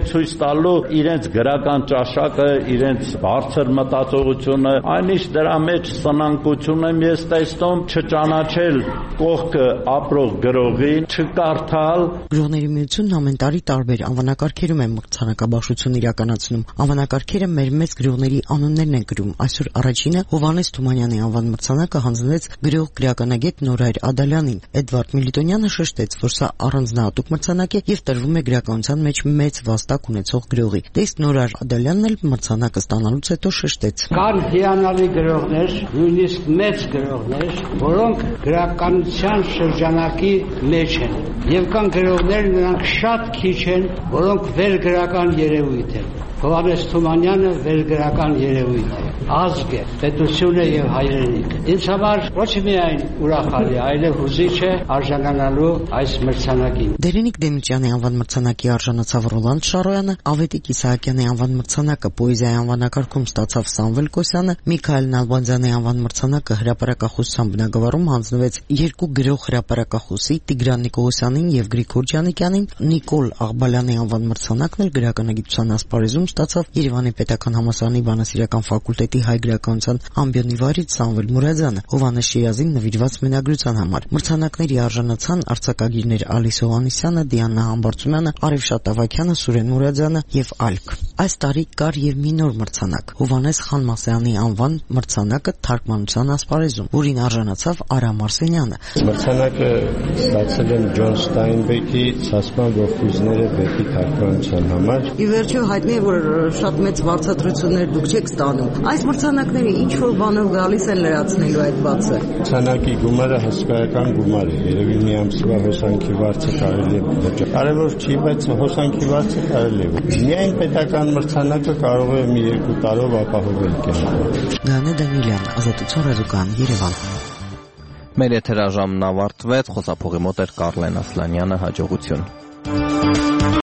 [SPEAKER 23] ցույց տալու իրենց գրական ճաշակը, իրենց բարձր մտածողությունը, այնիշ դրա մեջ սնանկություն եմ ես տեսնում, չճանաչել կողքը ապրող գրողին, չկարդալ։
[SPEAKER 9] Գրողների միությունն ամեն տարի տարբեր անվանակարգերում է մրցանակաբաշխություն իրականացնում։ Անվանակարգերը մեր մեծ գրողների անուններն են գրում։ Այսօր առաջինը Հովհաննես Թումանյանի անվան մրցանակը հանձնվեց գրող գրականագետ Նորայր Ադալյանին։ Էդվարդ Միլիտոնյանը շեշտեց, որ սա առանձնահատուկ մրցանակ է եւ տրվում է գրականության մեջ մեծ վաստակ ունեցող գրողի։ Իսկ Նորայր Ադալյանն էլ մրցանակը ստանալուց հետո շեշտեց.
[SPEAKER 6] Կան հիանալի գրողներ, նույնիսկ մեծ գրողներ, որոնք գրականության շրջանակի մեջ են։ Եվ կան գրողներ, նրանք շատ քիչ են, որոնք վերգրական երևույթ են։ Հովհաննես Թումանյանը վերգրական երևույթ է, ազգ է, պետություն է եւ հայրենիք։ Ինձ համար ոչ միայն ուրախալի, այլև հուզիչ է արժանանալու այս մրցանակին։
[SPEAKER 9] Դերենիկ Դեմիճյանի անվան մրցանակի արժանացավ Ռոլանդ Շարոյանը, Ավետիք Իսահակյանի անվան մրցանակը պոեզիայի անվանակարգում ստացավ Սամվել Կոսյանը, Միքայել Նալբանդյանի անվան մրցանակը հրապարակախոսության բնագավառում հանձնվեց երկու գրող հրապարակախոսի Տիգրան Նիկողոսյանին եւ Գրիգոր Ջանիկյանին, Նիկոլ Աղբալյանի անվան մրցանակն էլ գրականագիտության ասպարեզում ստացավ Երևանի Պետական համալսարանի բանասիրական ֆակուլտետի հայ գրականության ամբիոնի վարիչ Սամվել Մուրադյանը Հովհաննես Շիրազին նվիրված մենագրության համար։ Մրցանակների արժանացան արձակագիրներ Ալիս Հովհաննիսյանը, Դիանա Համբարձումյանը, Արևշատ Ավագյանը, Սուրեն Մուրադյանը եւ այլք։ Այս տարի կար եւ մի նոր մրցանակ՝ Հովհաննես Խանմասյանի անվան մրցանակը թարգմանության ասպարեզում, որին արժանացավ Արամ Արսենյանը։
[SPEAKER 11] Մրցանակը ստացել են Ջոն Ստայնբեկի «Ցասման ողբույզները» վեպի թարգմանության համար։
[SPEAKER 9] Ի վերջո հայտնի է, որ շատ մեծ վարձատրություններ դուք չեք ստանում։ Այս մրցանակները ինչ որ բանով գալիս են լրացնելու այդ բացը։
[SPEAKER 11] Մրցանակի գումարը հսկայական գումար է, երևի մի ամսվա հոսանքի վարձը կարելի է վճարել։ Կարևոր չի, բայց հոսանքի վարձը կարելի է։ Միայն պետական մրցանակը կարող է մի 2 տարով ապահովել կյանքը։
[SPEAKER 9] Գանե Դանիելյան, Ազատություն ռադիոկայան, Երևան։
[SPEAKER 1] Մեր եթերաժամն ավարտվեց, խոսափողի մոտ էր Կարլեն Ասլանյանը, հաջողություն։